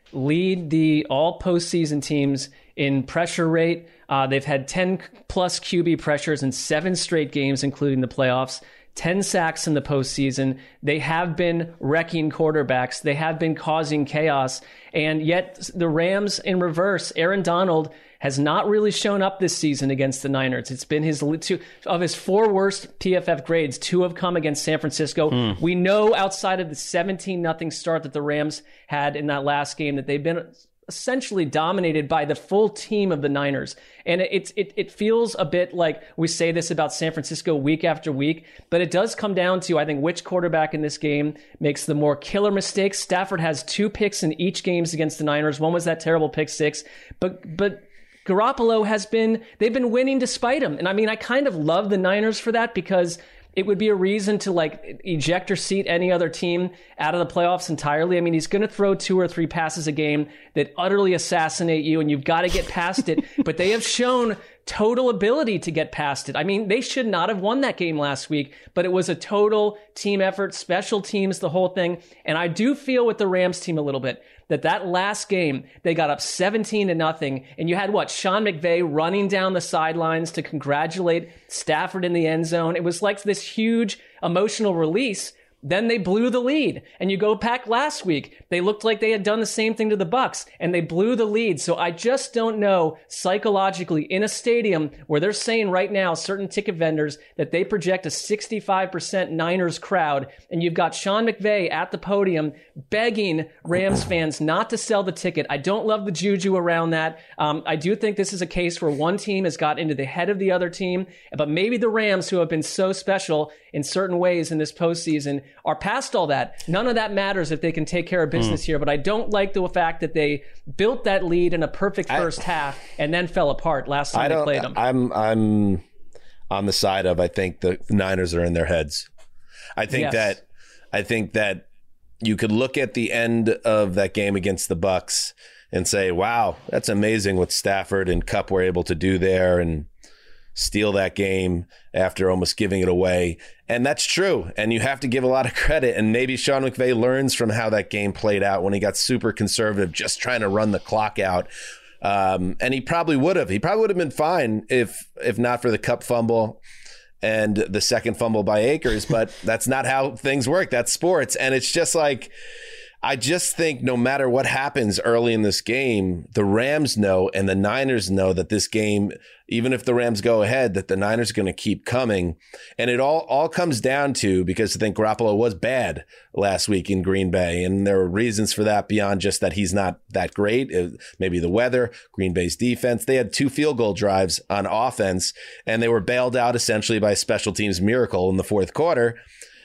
lead the all postseason teams in pressure rate. Uh, they've had ten plus Q B pressures in seven straight games, including the playoffs. ten sacks in the postseason. They have been wrecking quarterbacks. They have been causing chaos. And yet the Rams in reverse, Aaron Donald has not really shown up this season against the Niners. It's been his two of his four worst P F F grades. Two have come against San Francisco. Mm. We know outside of the seventeen nothing start that the Rams had in that last game that they've been essentially dominated by the full team of the Niners. And it, it, it feels a bit like we say this about San Francisco week after week, but it does come down to, I think, which quarterback in this game makes the more killer mistakes. Stafford has two picks in each games against the Niners. One was that terrible pick six, but, but Garoppolo has been, they've been winning despite him. And I mean, I kind of love the Niners for that because it would be a reason to like eject or seat any other team out of the playoffs entirely. I mean, he's going to throw two or three passes a game that utterly assassinate you, and you've got to get past it. But they have shown total ability to get past it. I mean, they should not have won that game last week, but it was a total team effort, special teams, the whole thing. And I do feel with the Rams team a little bit that that last game, they got up seventeen to nothing. And you had what? Sean McVay running down the sidelines to congratulate Stafford in the end zone. It was like this huge emotional release. Then they blew the lead. And you go back last week, they looked like they had done the same thing to the Bucs, and they blew the lead. So I just don't know psychologically in a stadium where they're saying right now, certain ticket vendors, that they project a sixty-five percent Niners crowd, and you've got Sean McVay at the podium begging Rams fans not to sell the ticket. I don't love the juju around that. Um, I do think this is a case where one team has got into the head of the other team, but maybe the Rams, who have been so special in certain ways in this postseason, are past all that. None of that matters if they can take care of business mm. here, but I don't like the fact that they built that lead in a perfect first I, half and then fell apart last time I they played them. I'm I'm on the side of I think the Niners are in their heads. I think yes. that I think that you could look at the end of that game against the Bucs and say, wow, that's amazing what Stafford and Kupp were able to do there and steal that game after almost giving it away. And that's true. And you have to give a lot of credit. And maybe Sean McVay learns from how that game played out when he got super conservative, just trying to run the clock out. Um, and he probably would have. He probably would have been fine if if not for the Kupp fumble and the second fumble by Akers. But that's not how things work. That's sports. And it's just like, I just think no matter what happens early in this game, the Rams know and the Niners know that this game, even if the Rams go ahead, that the Niners are going to keep coming. And it all, all comes down to, because I think Garoppolo was bad last week in Green Bay, and there were reasons for that beyond just that he's not that great. It, maybe the weather, Green Bay's defense. They had two field goal drives on offense, and they were bailed out essentially by a special teams miracle in the fourth quarter.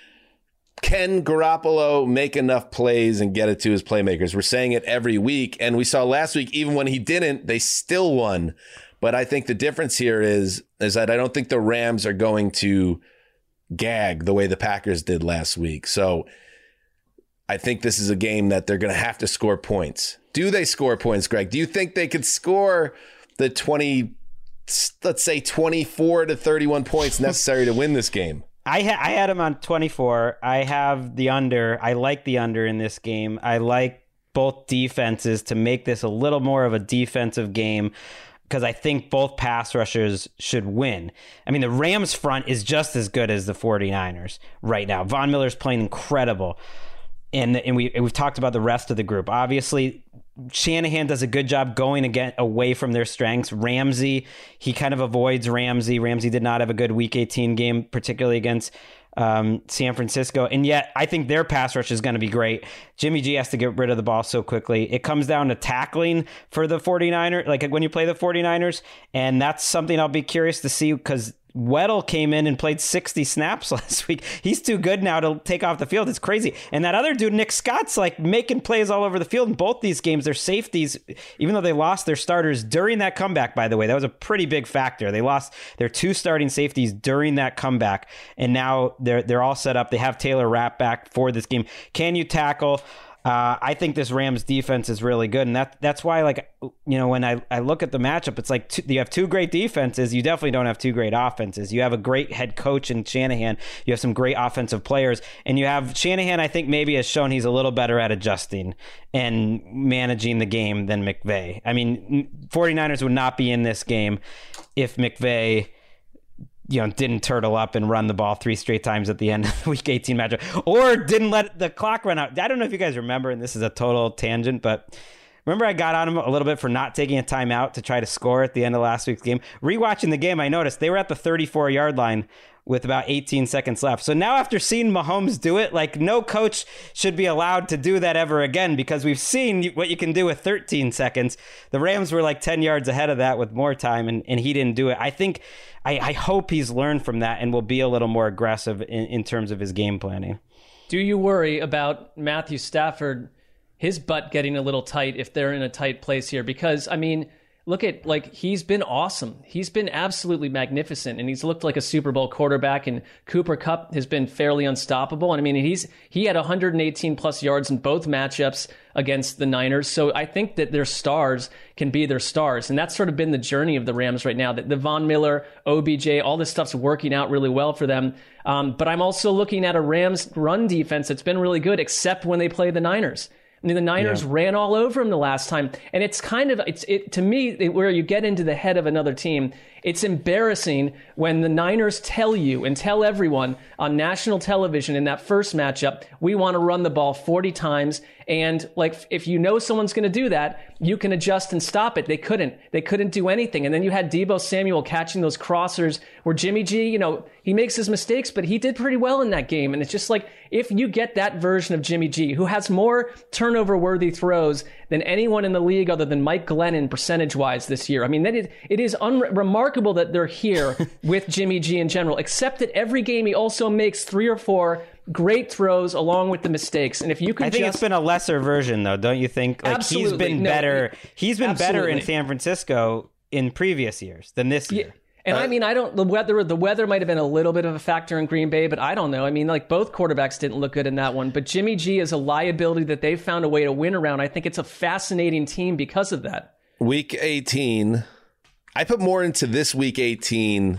Can Garoppolo make enough plays and get it to his playmakers? We're saying it every week, and we saw last week, even when he didn't, they still won. But I think the difference here is, is that I don't think the Rams are going to gag the way the Packers did last week. So I think this is a game that they're going to have to score points. Do they score points, Greg? Do you think they could score the twenty, let's say twenty-four to thirty-one points necessary to win this game? I ha- I had him on twenty-four. I have the under. I like the under in this game. I like both defenses to make this a little more of a defensive game, because I think both pass rushers should win. I mean, the Rams front is just as good as the 49ers right now. Von Miller's playing incredible. And and we and we've talked about the rest of the group. Obviously, Shanahan does a good job going again away from their strengths. Ramsey, he kind of avoids Ramsey. Ramsey did not have a good Week eighteen game, particularly against um, San Francisco. And yet, I think their pass rush is going to be great. Jimmy G has to get rid of the ball so quickly. It comes down to tackling for the 49ers, like when you play the 49ers. And that's something I'll be curious to see, because Weddle came in and played sixty snaps last week. He's too good now to take off the field. It's crazy. And that other dude, Nick Scott's like making plays all over the field in both these games. Their safeties, even though they lost their starters during that comeback, by the way, that was a pretty big factor. They lost their two starting safeties during that comeback, and now they're they're all set up. They have Taylor Rapp back for this game. Can you tackle? Uh, I think this Rams defense is really good, and that that's why, like, you know, when I, I look at the matchup, it's like two, you have two great defenses. You definitely don't have two great offenses. You have a great head coach in Shanahan. You have some great offensive players, and you have Shanahan, I think, maybe has shown he's a little better at adjusting and managing the game than McVay. I mean, 49ers would not be in this game if McVay, you know, didn't turtle up and run the ball three straight times at the end of the Week eighteen matchup, or didn't let the clock run out. I don't know if you guys remember, and this is a total tangent, but remember I got on him a little bit for not taking a timeout to try to score at the end of last week's game. Rewatching the game, I noticed they were at the thirty-four yard line with about eighteen seconds left. So now, after seeing Mahomes do it, like, no coach should be allowed to do that ever again, because we've seen what you can do with thirteen seconds. The Rams were like ten yards ahead of that with more time, and, and he didn't do it. I think, I, I hope he's learned from that and will be a little more aggressive in, in terms of his game planning. Do you worry about Matthew Stafford, his butt getting a little tight if they're in a tight place here? Because, I mean, look at, like, he's been awesome. He's been absolutely magnificent, and he's looked like a Super Bowl quarterback, and Cooper Kupp has been fairly unstoppable. And I mean, he's he had one hundred eighteen plus yards in both matchups against the Niners. So I think that their stars can be their stars. And that's sort of been the journey of the Rams right now, that the Von Miller, O B J, all this stuff's working out really well for them. Um, but I'm also looking at a Rams run defense that's been really good, except when they play the Niners. I mean, the Niners yeah. ran all over him the last time. And it's kind of, it's it to me, it, where you get into the head of another team, it's embarrassing when the Niners tell you and tell everyone on national television in that first matchup, we want to run the ball forty times. And, like, if you know someone's going to do that, you can adjust and stop it. They couldn't. They couldn't do anything. And then you had Deebo Samuel catching those crossers where Jimmy G, you know, he makes his mistakes, but he did pretty well in that game. And it's just like, if you get that version of Jimmy G, who has more turnover-worthy throws than anyone in the league other than Mike Glennon percentage-wise this year. I mean, that is, it is un- remarkable that they're here with Jimmy G in general, except that every game he also makes three or four great throws along with the mistakes. And if you can I think just... it's been a lesser version, though, don't you think? Like, absolutely. he's been no, better. He's been absolutely. better in San Francisco in previous years than this year. Yeah. And uh, I mean, I don't, the weather, the weather might have been a little bit of a factor in Green Bay, but I don't know. I mean, like, both quarterbacks didn't look good in that one, but Jimmy G is a liability that they've found a way to win around. I think it's a fascinating team because of that. Week eighteen, I put more into this week eighteen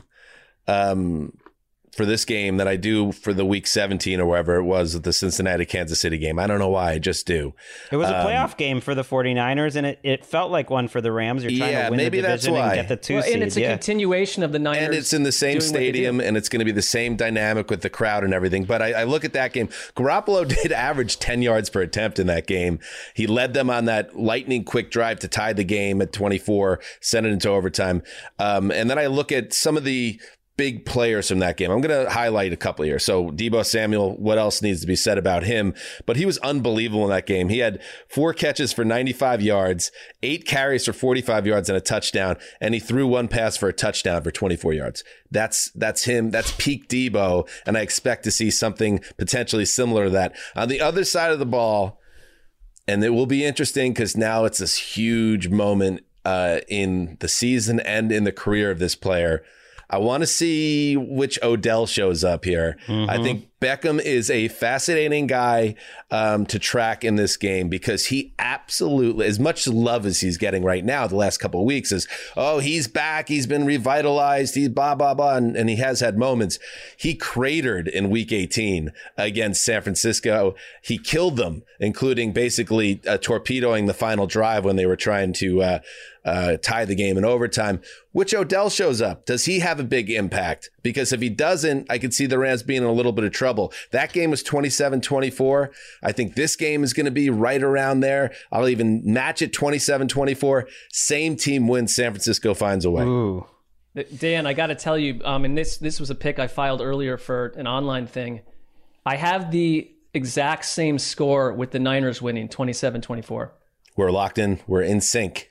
um, for this game than I do for the week seventeen or wherever it was with the Cincinnati Kansas City game. I don't know why, I just do. It was a um, playoff game for the 49ers, and it, it felt like one for the Rams. You're trying yeah, to win maybe the division that's why. and get the two well, seed. And it's a yeah. continuation of the Niners. And it's in the same stadium, and it's going to be the same dynamic with the crowd and everything. But I, I look at that game. Garoppolo did average ten yards per attempt in that game. He led them on that lightning quick drive to tie the game at twenty-four, send it into overtime. Um, and then I look at some of the big players from that game. I'm going to highlight a couple here. So Deebo Samuel, what else needs to be said about him? But he was unbelievable in that game. He had four catches for ninety-five yards, eight carries for forty-five yards and a touchdown. And he threw one pass for a touchdown for twenty-four yards. That's, that's him. That's peak Deebo. And I expect to see something potentially similar to that. On the other side of the ball, and it will be interesting because now it's this huge moment uh, in the season and in the career of this player. I want to see which Odell shows up here. Mm-hmm. I think Beckham is a fascinating guy um, to track in this game because he absolutely, as much love as he's getting right now, the last couple of weeks is, oh, he's back. He's been revitalized. He's blah, blah, blah. And, and he has had moments. He cratered in week eighteen against San Francisco. He killed them, including basically uh, torpedoing the final drive when they were trying to uh, uh, tie the game in overtime. Which Odell shows up. Does he have a big impact? Because if he doesn't, I could see the Rams being in a little bit of trouble. That game was twenty-seven twenty-four. I think this game is going to be right around there. I'll even match it twenty-seven twenty-four. Same team wins. San Francisco finds a way. Ooh. Dan, I got to tell you, um, and this this was a pick I filed earlier for an online thing. I have the exact same score with the Niners winning twenty-seven twenty-four. We're locked in. We're in sync.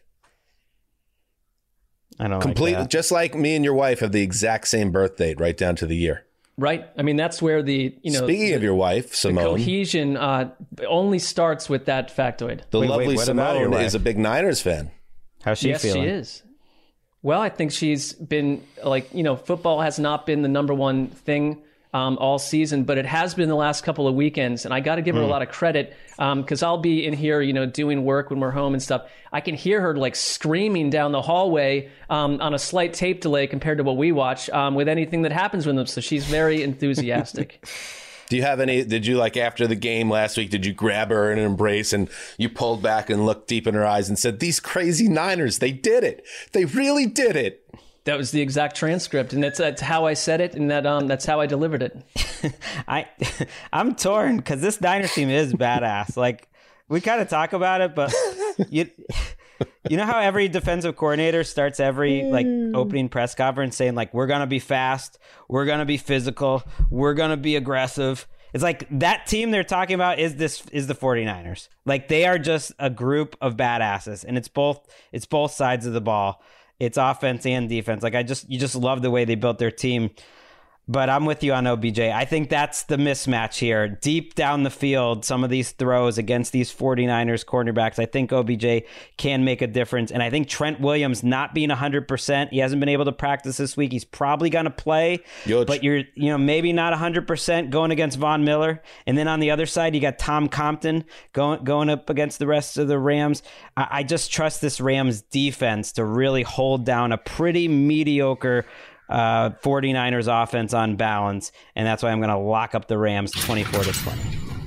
I don't Complete, like that. just like me and your wife have the exact same birth date, right down to the year. Right? I mean, that's where the, you know, Speaking the, of your wife, the Simone, cohesion uh, only starts with that factoid. the Wait, lovely wait, what about your Simone wife? is a big Niners fan. How's she yes, feeling? she is. Well, I think she's been like, you know, football has not been the number one thing um, all season, but it has been the last couple of weekends. And I got to give her Mm. a lot of credit because um, I'll be in here, you know, doing work when we're home and stuff. I can hear her like screaming down the hallway um, on a slight tape delay compared to what we watch um, with anything that happens with them. So she's very enthusiastic. Do you have any, did you like after the game last week, did you grab her in an embrace and you pulled back and looked deep in her eyes and said, these crazy Niners, they did it. They really did it. That was the exact transcript, and that's that's how I said it, and that um that's how I delivered it. I, I'm torn because this Niners team is badass. Like, we kind of talk about it, but you, you know how every defensive coordinator starts every like opening press conference saying like, we're gonna be fast, we're gonna be physical, we're gonna be aggressive. It's like that team they're talking about is this is the 49ers. Like, they are just a group of badasses, and it's both it's both sides of the ball. It's offense and defense. Like, I just, you just love the way they built their team. But I'm with you on O B J. I think that's the mismatch here. Deep down the field, some of these throws against these 49ers cornerbacks, I think O B J can make a difference. And I think Trent Williams not being one hundred percent, he hasn't been able to practice this week. He's probably going to play, Huge. but you're, you know, maybe not one hundred percent going against Von Miller. And then on the other side, you got Tom Compton going going up against the rest of the Rams. I, I just trust this Rams defense to really hold down a pretty mediocre Uh, 49ers offense on balance, and that's why I'm going to lock up the Rams twenty-four to twenty.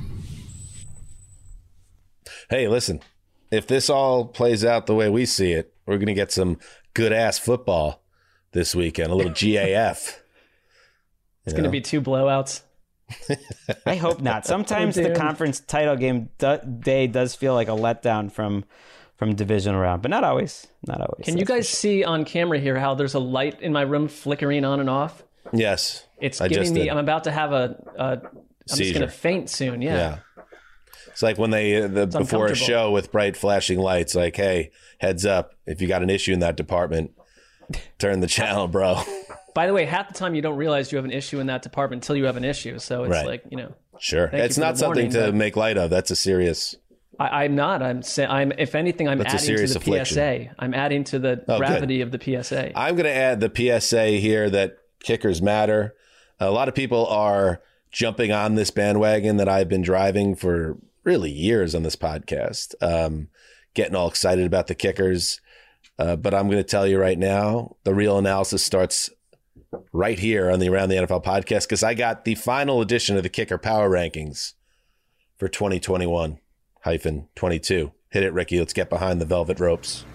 Hey, listen, if this all plays out the way we see it, we're going to get some good-ass football this weekend, a little G A F. It's going to be two blowouts. I hope not. Sometimes Oh, the dude. conference title game do- day does feel like a letdown from from divisional round, but not always. Not always. Can you that's for guys see on camera here how there's a light in my room flickering on and off? Yes. It's I giving just me. did. I'm about to have a. a I'm just Seizure. going to faint soon. Yeah. Yeah. It's like when they, uh, the, before a uncomfortable. show with bright flashing lights, like, hey, heads up, if you got an issue in that department, turn the channel, bro. By the way, half the time you don't realize you have an issue in that department until you have an issue. So it's Right. like, you know, Sure. Thank It's you for not the something warning, to but- make light of. That's a serious. I, I'm not. I'm. sa- I'm. If anything, I'm That's a adding to serious the affliction. P S A. I'm adding to the Oh, good. gravity of the P S A. I'm going to add the P S A here that kickers matter. A lot of people are jumping on this bandwagon that I've been driving for really years on this podcast, um, getting all excited about the kickers. Uh, but I'm going to tell you right now, the real analysis starts right here on the Around the N F L podcast, because I got the final edition of the Kicker Power Rankings for twenty twenty-one twenty-two. Hit it, Ricky. Let's get behind the velvet ropes.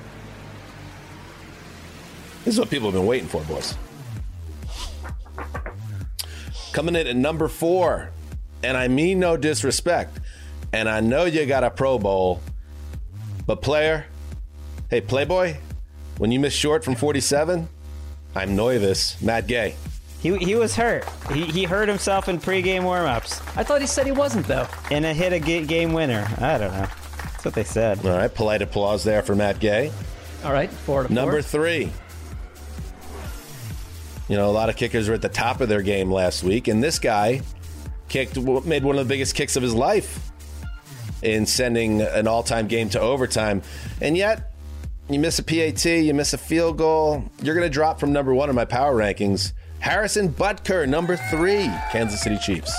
This is what people have been waiting for, boys. Coming in at number four, and I mean no disrespect, and I know you got a Pro Bowl, but player, hey, Playboy, when you miss short from forty-seven, I'm nervous. Matt Gay. He he was hurt. He he hurt himself in pregame warmups I thought he said he wasn't though. and it hit a ga- game winner. I don't know. That's what they said. All right, polite applause there for Matt Gay. All right, four to four. Number three. You know, a lot of kickers were at the top of their game last week, and this guy kicked, made one of the biggest kicks of his life in sending an all-time game to overtime. And yet, you miss a P A T, you miss a field goal, you're going to drop from number one in my power rankings Harrison Butker, number three, Kansas City Chiefs.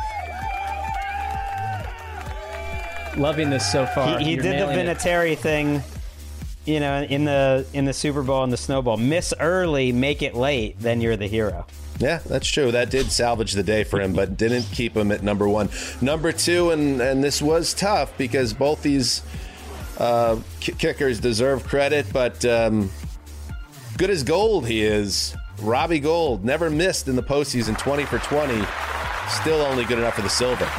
Loving this so far. He, he You're did the nailing it. Vinatieri thing, you know, in the in the Super Bowl and the Snowball. Miss early, make it late, then you're the hero. Yeah, that's true. That did salvage the day for him, but didn't keep him at number one. Number two, and, and this was tough because both these uh, k- kickers deserve credit, but um, good as gold he is. Robbie Gould never missed in the postseason, twenty for twenty. Still only good enough for the silver.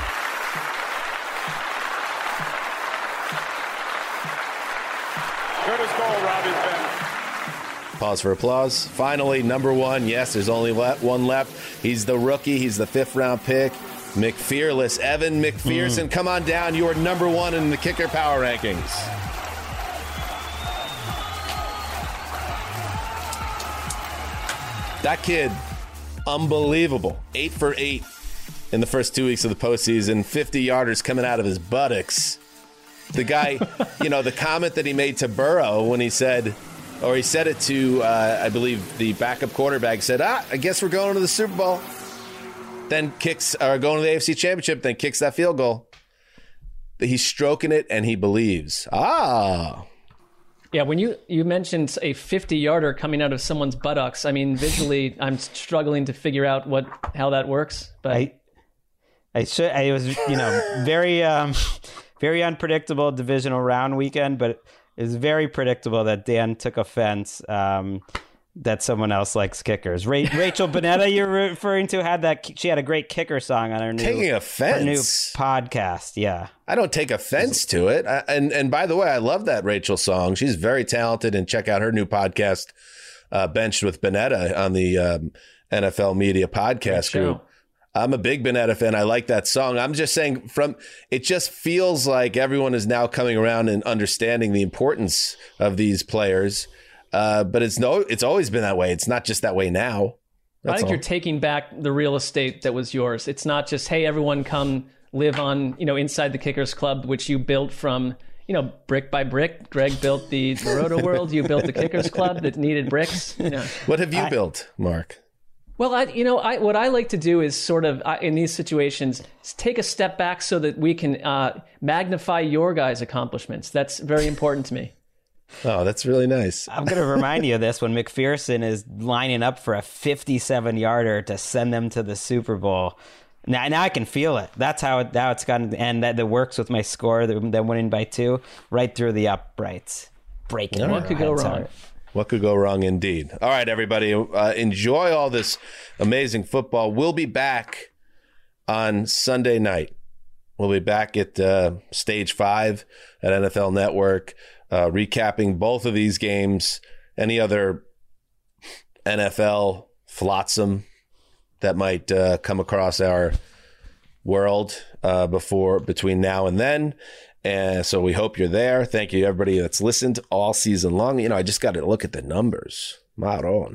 Good as gold, Robbie's been. Pause for applause. Finally, number one. Yes, there's only le- one left. He's the rookie. He's the fifth round pick. McFearless. Evan McPherson, mm. come on down. You are number one in the kicker power rankings. That kid, unbelievable. Eight for eight in the first two weeks of the postseason. fifty yarders coming out of his buttocks. The guy, you know, the comment that he made to Burrow when he said, or he said it to, uh, I believe, the backup quarterback, said, ah, I guess we're going to the Super Bowl. Then kicks, or going to the A F C Championship, then kicks that field goal. He's stroking it, and he believes. Ah. Yeah, when you, you mentioned a fifty-yarder coming out of someone's buttocks, I mean, visually, I'm struggling to figure out what how that works. But I, I should. I was, you know, very, um, very unpredictable divisional round weekend, but it was very predictable that Dan took offense um, that someone else likes kickers. Ra- Rachel Bonnetta, you're referring to, had that. She had a great kicker song on her new, Taking offense. her new podcast. Yeah. I don't take offense to it. I, and and by the way, I love that Rachel song. She's very talented, and check out her new podcast, uh, Benched with Bonnetta, on the um, N F L Media Podcast Group. I'm a big Bonnetta fan. I like that song. I'm just saying, from it just feels like everyone is now coming around and understanding the importance of these players. Uh, but it's no, it's always been that way. It's not just that way now. That's I think all. you're taking back the real estate that was yours. It's not just, hey, everyone come live on, you know, inside the Kickers Club, which you built from, you know, brick by brick. Greg built the, the Roto World. You built the Kickers Club that needed bricks. You know. What have you I, built, Mark? Well, I, you know, I, what I like to do is sort of, I, in these situations, is take a step back so that we can uh, magnify your guys' accomplishments. That's very important to me. Oh, that's really nice. I'm going to remind you of this when McPherson is lining up for a fifty-seven-yarder to send them to the Super Bowl. Now, now I can feel it. That's how it, how it's gotten, and that, that works with my score. They're winning by two, right through the uprights. Breaking. What could go wrong? What could go wrong indeed? All right, everybody, uh, enjoy all this amazing football. We'll be back on Sunday night. We'll be back at uh, Stage five at N F L Network, uh, recapping both of these games, any other N F L flotsam that might uh, come across our world uh, before between now and then. And so we hope you're there. Thank you, everybody that's listened all season long. You know, I just got to look at the numbers. Maron.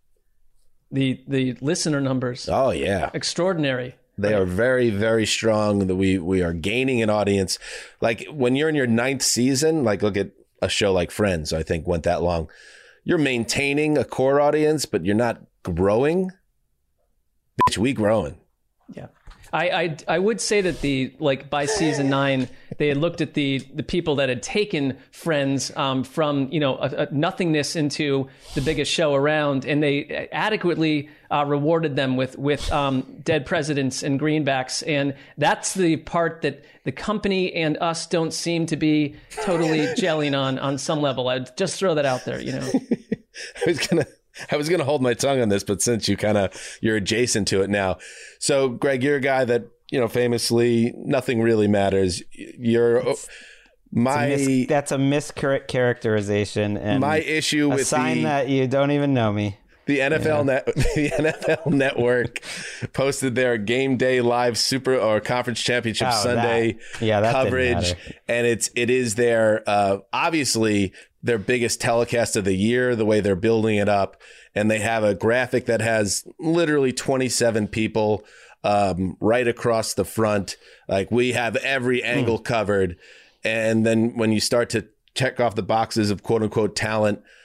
The the listener numbers. Oh, yeah. Extraordinary. They are very, very strong. That we we are gaining an audience. Like when you're in your ninth season, like look at a show like Friends, I think went that long. You're maintaining a core audience, but you're not growing. Bitch, we growing. Yeah. I, I I would say that the like by season nine they had looked at the the people that had taken Friends um, from you know a, a nothingness into the biggest show around, and they adequately uh, rewarded them with with um, dead presidents and greenbacks, and that's the part that the company and us don't seem to be totally gelling on on some level. I'd just throw that out there, you know. I was gonna. I was going to hold my tongue on this, but since you kind of, you're adjacent to it now. So, Greg, you're a guy that, you know, famously, nothing really matters. You're it's, my... It's a mis- that's a mischaracterization. And my issue a with sign the... that you don't even know me. The N F L yeah. net, the N F L Network posted their game day live super or conference championship oh, Sunday that. Yeah, that coverage, and it's it is their uh, obviously their biggest telecast of the year. The way they're building it up, and they have a graphic that has literally twenty-seven people um, right across the front. Like we have every angle mm. covered, and then when you start to check off the boxes of quote unquote talent.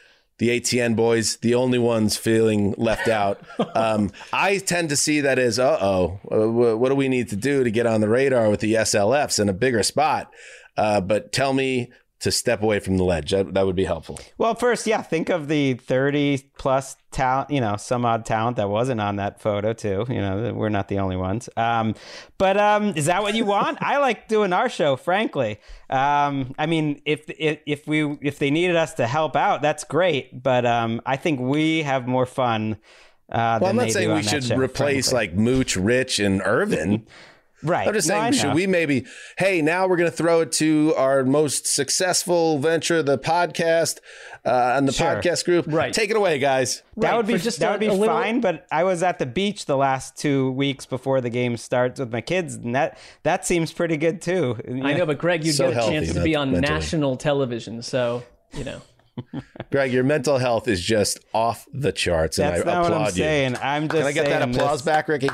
the A T N boys, the only ones feeling left out. Um, I tend to see that as, uh-oh, what do we need to do to get on the radar with the S L Fs in a bigger spot? Uh, but tell me to step away from the ledge. That, that would be helpful. Well, first, yeah, think of the thirty plus talent, you know, some odd talent that wasn't on that photo too. You know, we're not the only ones. Um, but um, is that what you want? I like doing our show, frankly. Um, I mean, if, if if we if they needed us to help out, that's great. But um, I think we have more fun. Uh, well, than I'm not they saying do we on that should show, replace frankly. like Mooch, Rich, and Irvin. Right. I'm just No, saying, I should know. we maybe, hey, now we're going to throw it to our most successful venture, the podcast, uh, and the Sure. podcast group. Right. Take it away, guys. That Right, would be for just that a- would be a little- fine, but I was at the beach the last two weeks before the game starts with my kids, and that that seems pretty good too. I know, but Greg, you So get a healthy, chance to men- be on mentally. national television, so you know. Greg, your mental health is just off the charts, and that's I not applaud what I'm you. saying. I'm just Can I get that saying applause this- back, Ricky?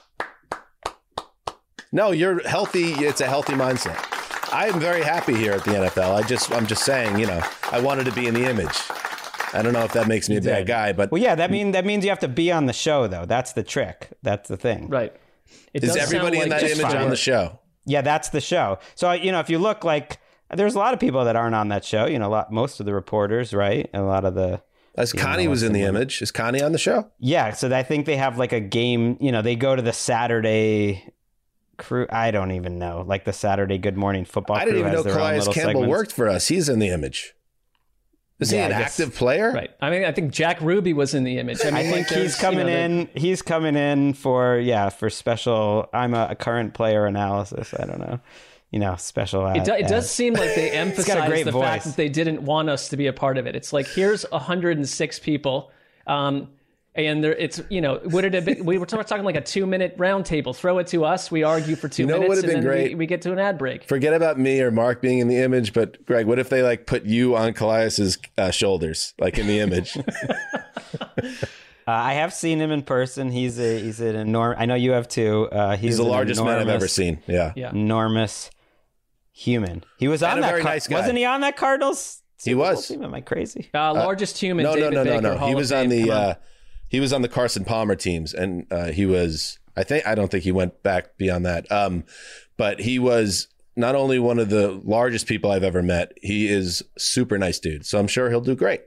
No, you're healthy. It's a healthy mindset. I am very happy here at the N F L. I just, I'm just saying, you know, I wanted to be in the image. I don't know if that makes me a bad guy, but Well, yeah, that mean that means you have to be on the show, though. That's the trick. That's the thing. Right. It is does everybody sound in like that just image fine. on the show? Yeah, that's the show. So you know, if you look like there's a lot of people that aren't on that show. You know, a lot, most of the reporters, right? And a lot of the As you know, Connie was in the some women. image. Is Connie on the show? Yeah, so I think they have like a game. You know, they go to the Saturday crew. I don't even know, like the Saturday Good Morning Football. I didn't crew even know has their own Calais little Campbell segments. worked for us. He's in the image. Is Yeah, he an I guess- active player? Right. I mean, I think Jack Ruby was in the image. I, mean, I like, think there's, he's coming you know, in. He's coming in for yeah for special. I'm a, a current player analysis. I don't know, you know, special. It, do, it does ad. seem like they got a emphasize great the fact voice. that they didn't want us to be a part of it. It's like, here's one hundred six people. Um, and there, it's, you know, would it have been, we were talking, talking like a two minute round table. Throw it to us. We argue for two You know what minutes would have and been then we, great? we get to an ad break. Forget about me or Mark being in the image, but Greg, what if they like put you on Calais' uh, shoulders, like in the image? Uh, I have seen him in person. He's a he's an enormous. I know you have too. Uh, he's He's the an largest man I've ever enormous- seen. Yeah. Yeah. Enormous human. He was And on a that. very Car- nice guy. Wasn't he on that Cardinals? He Super Bowl was. team? Am I crazy? Uh, largest human, No, no, David no, no, Baker, no. Hall He of was on Fame. the Come uh, he was on the Carson Palmer teams, and uh, he was. I think I don't think he went back beyond that. Um, but he was not only one of the largest people I've ever met. He is super nice dude. So I'm sure he'll do great.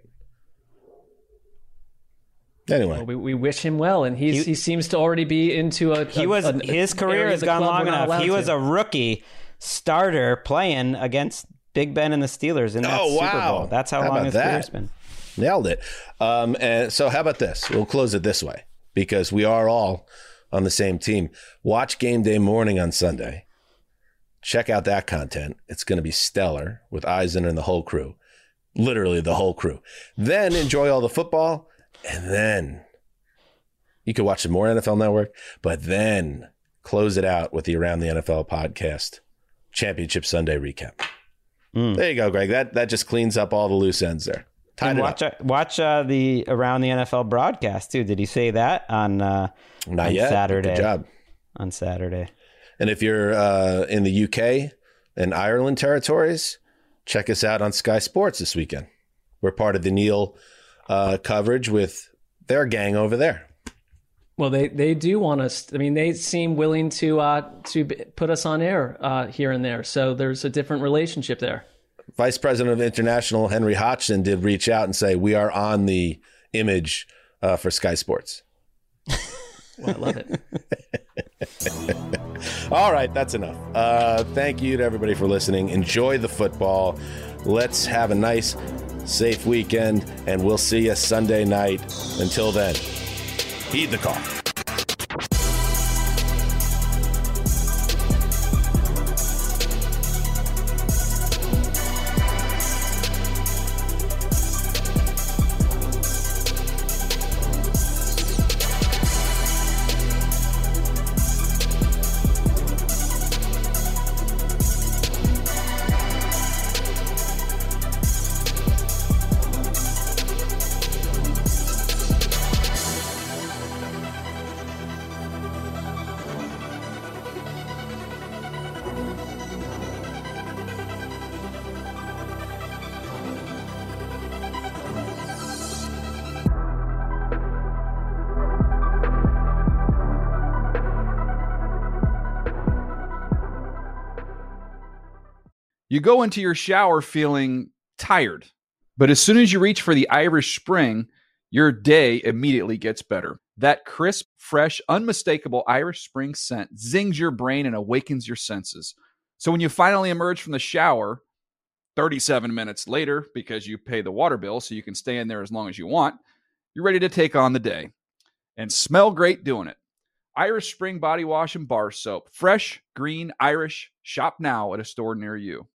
Anyway, Well, we, we wish him well, and he's, He- he, seems to already be into a. He a- was a- his an career area of has the gone club long we're not enough. allowed He was to. a rookie starter playing against Big Ben and the Steelers in that Oh, Super wow. Bowl. That's how, How long about his that? career's been. nailed it. Um, and so how about this? We'll close it this way because we are all on the same team. Watch game day morning on Sunday. Check out that content. It's going to be stellar with Eisen and the whole crew. Literally the whole crew. Then enjoy all the football. And then you can watch some more N F L Network. But then close it out with the Around the N F L podcast Championship Sunday recap. Mm. There you go, Greg. That that just cleans up all the loose ends there. Tied And it watch up. uh, watch uh, the Around the N F L broadcast too. Did he say that on uh, Not on yet. Saturday? Good job. On Saturday. And if you're uh, in the U K and Ireland territories, check us out on Sky Sports this weekend. We're part of the Neil uh, coverage with their gang over there. Well, they, they do want us. I mean, they seem willing to uh, to b- put us on air uh, here and there. So there's a different relationship there. Vice President of International Henry Hodgson did reach out and say, we are on the image uh, for Sky Sports. Well, I love it. All right, that's enough. Uh, thank you to everybody for listening. Enjoy the football. Let's have a nice, safe weekend, and we'll see you Sunday night. Until then, heed the call. You go into your shower feeling tired, but as soon as you reach for the Irish Spring, your day immediately gets better. That crisp, fresh, unmistakable Irish Spring scent zings your brain and awakens your senses. So when you finally emerge from the shower, thirty-seven minutes later, because you pay the water bill so you can stay in there as long as you want, you're ready to take on the day and smell great doing it. Irish Spring Body Wash and Bar Soap. Fresh, green, Irish. Shop now at a store near you.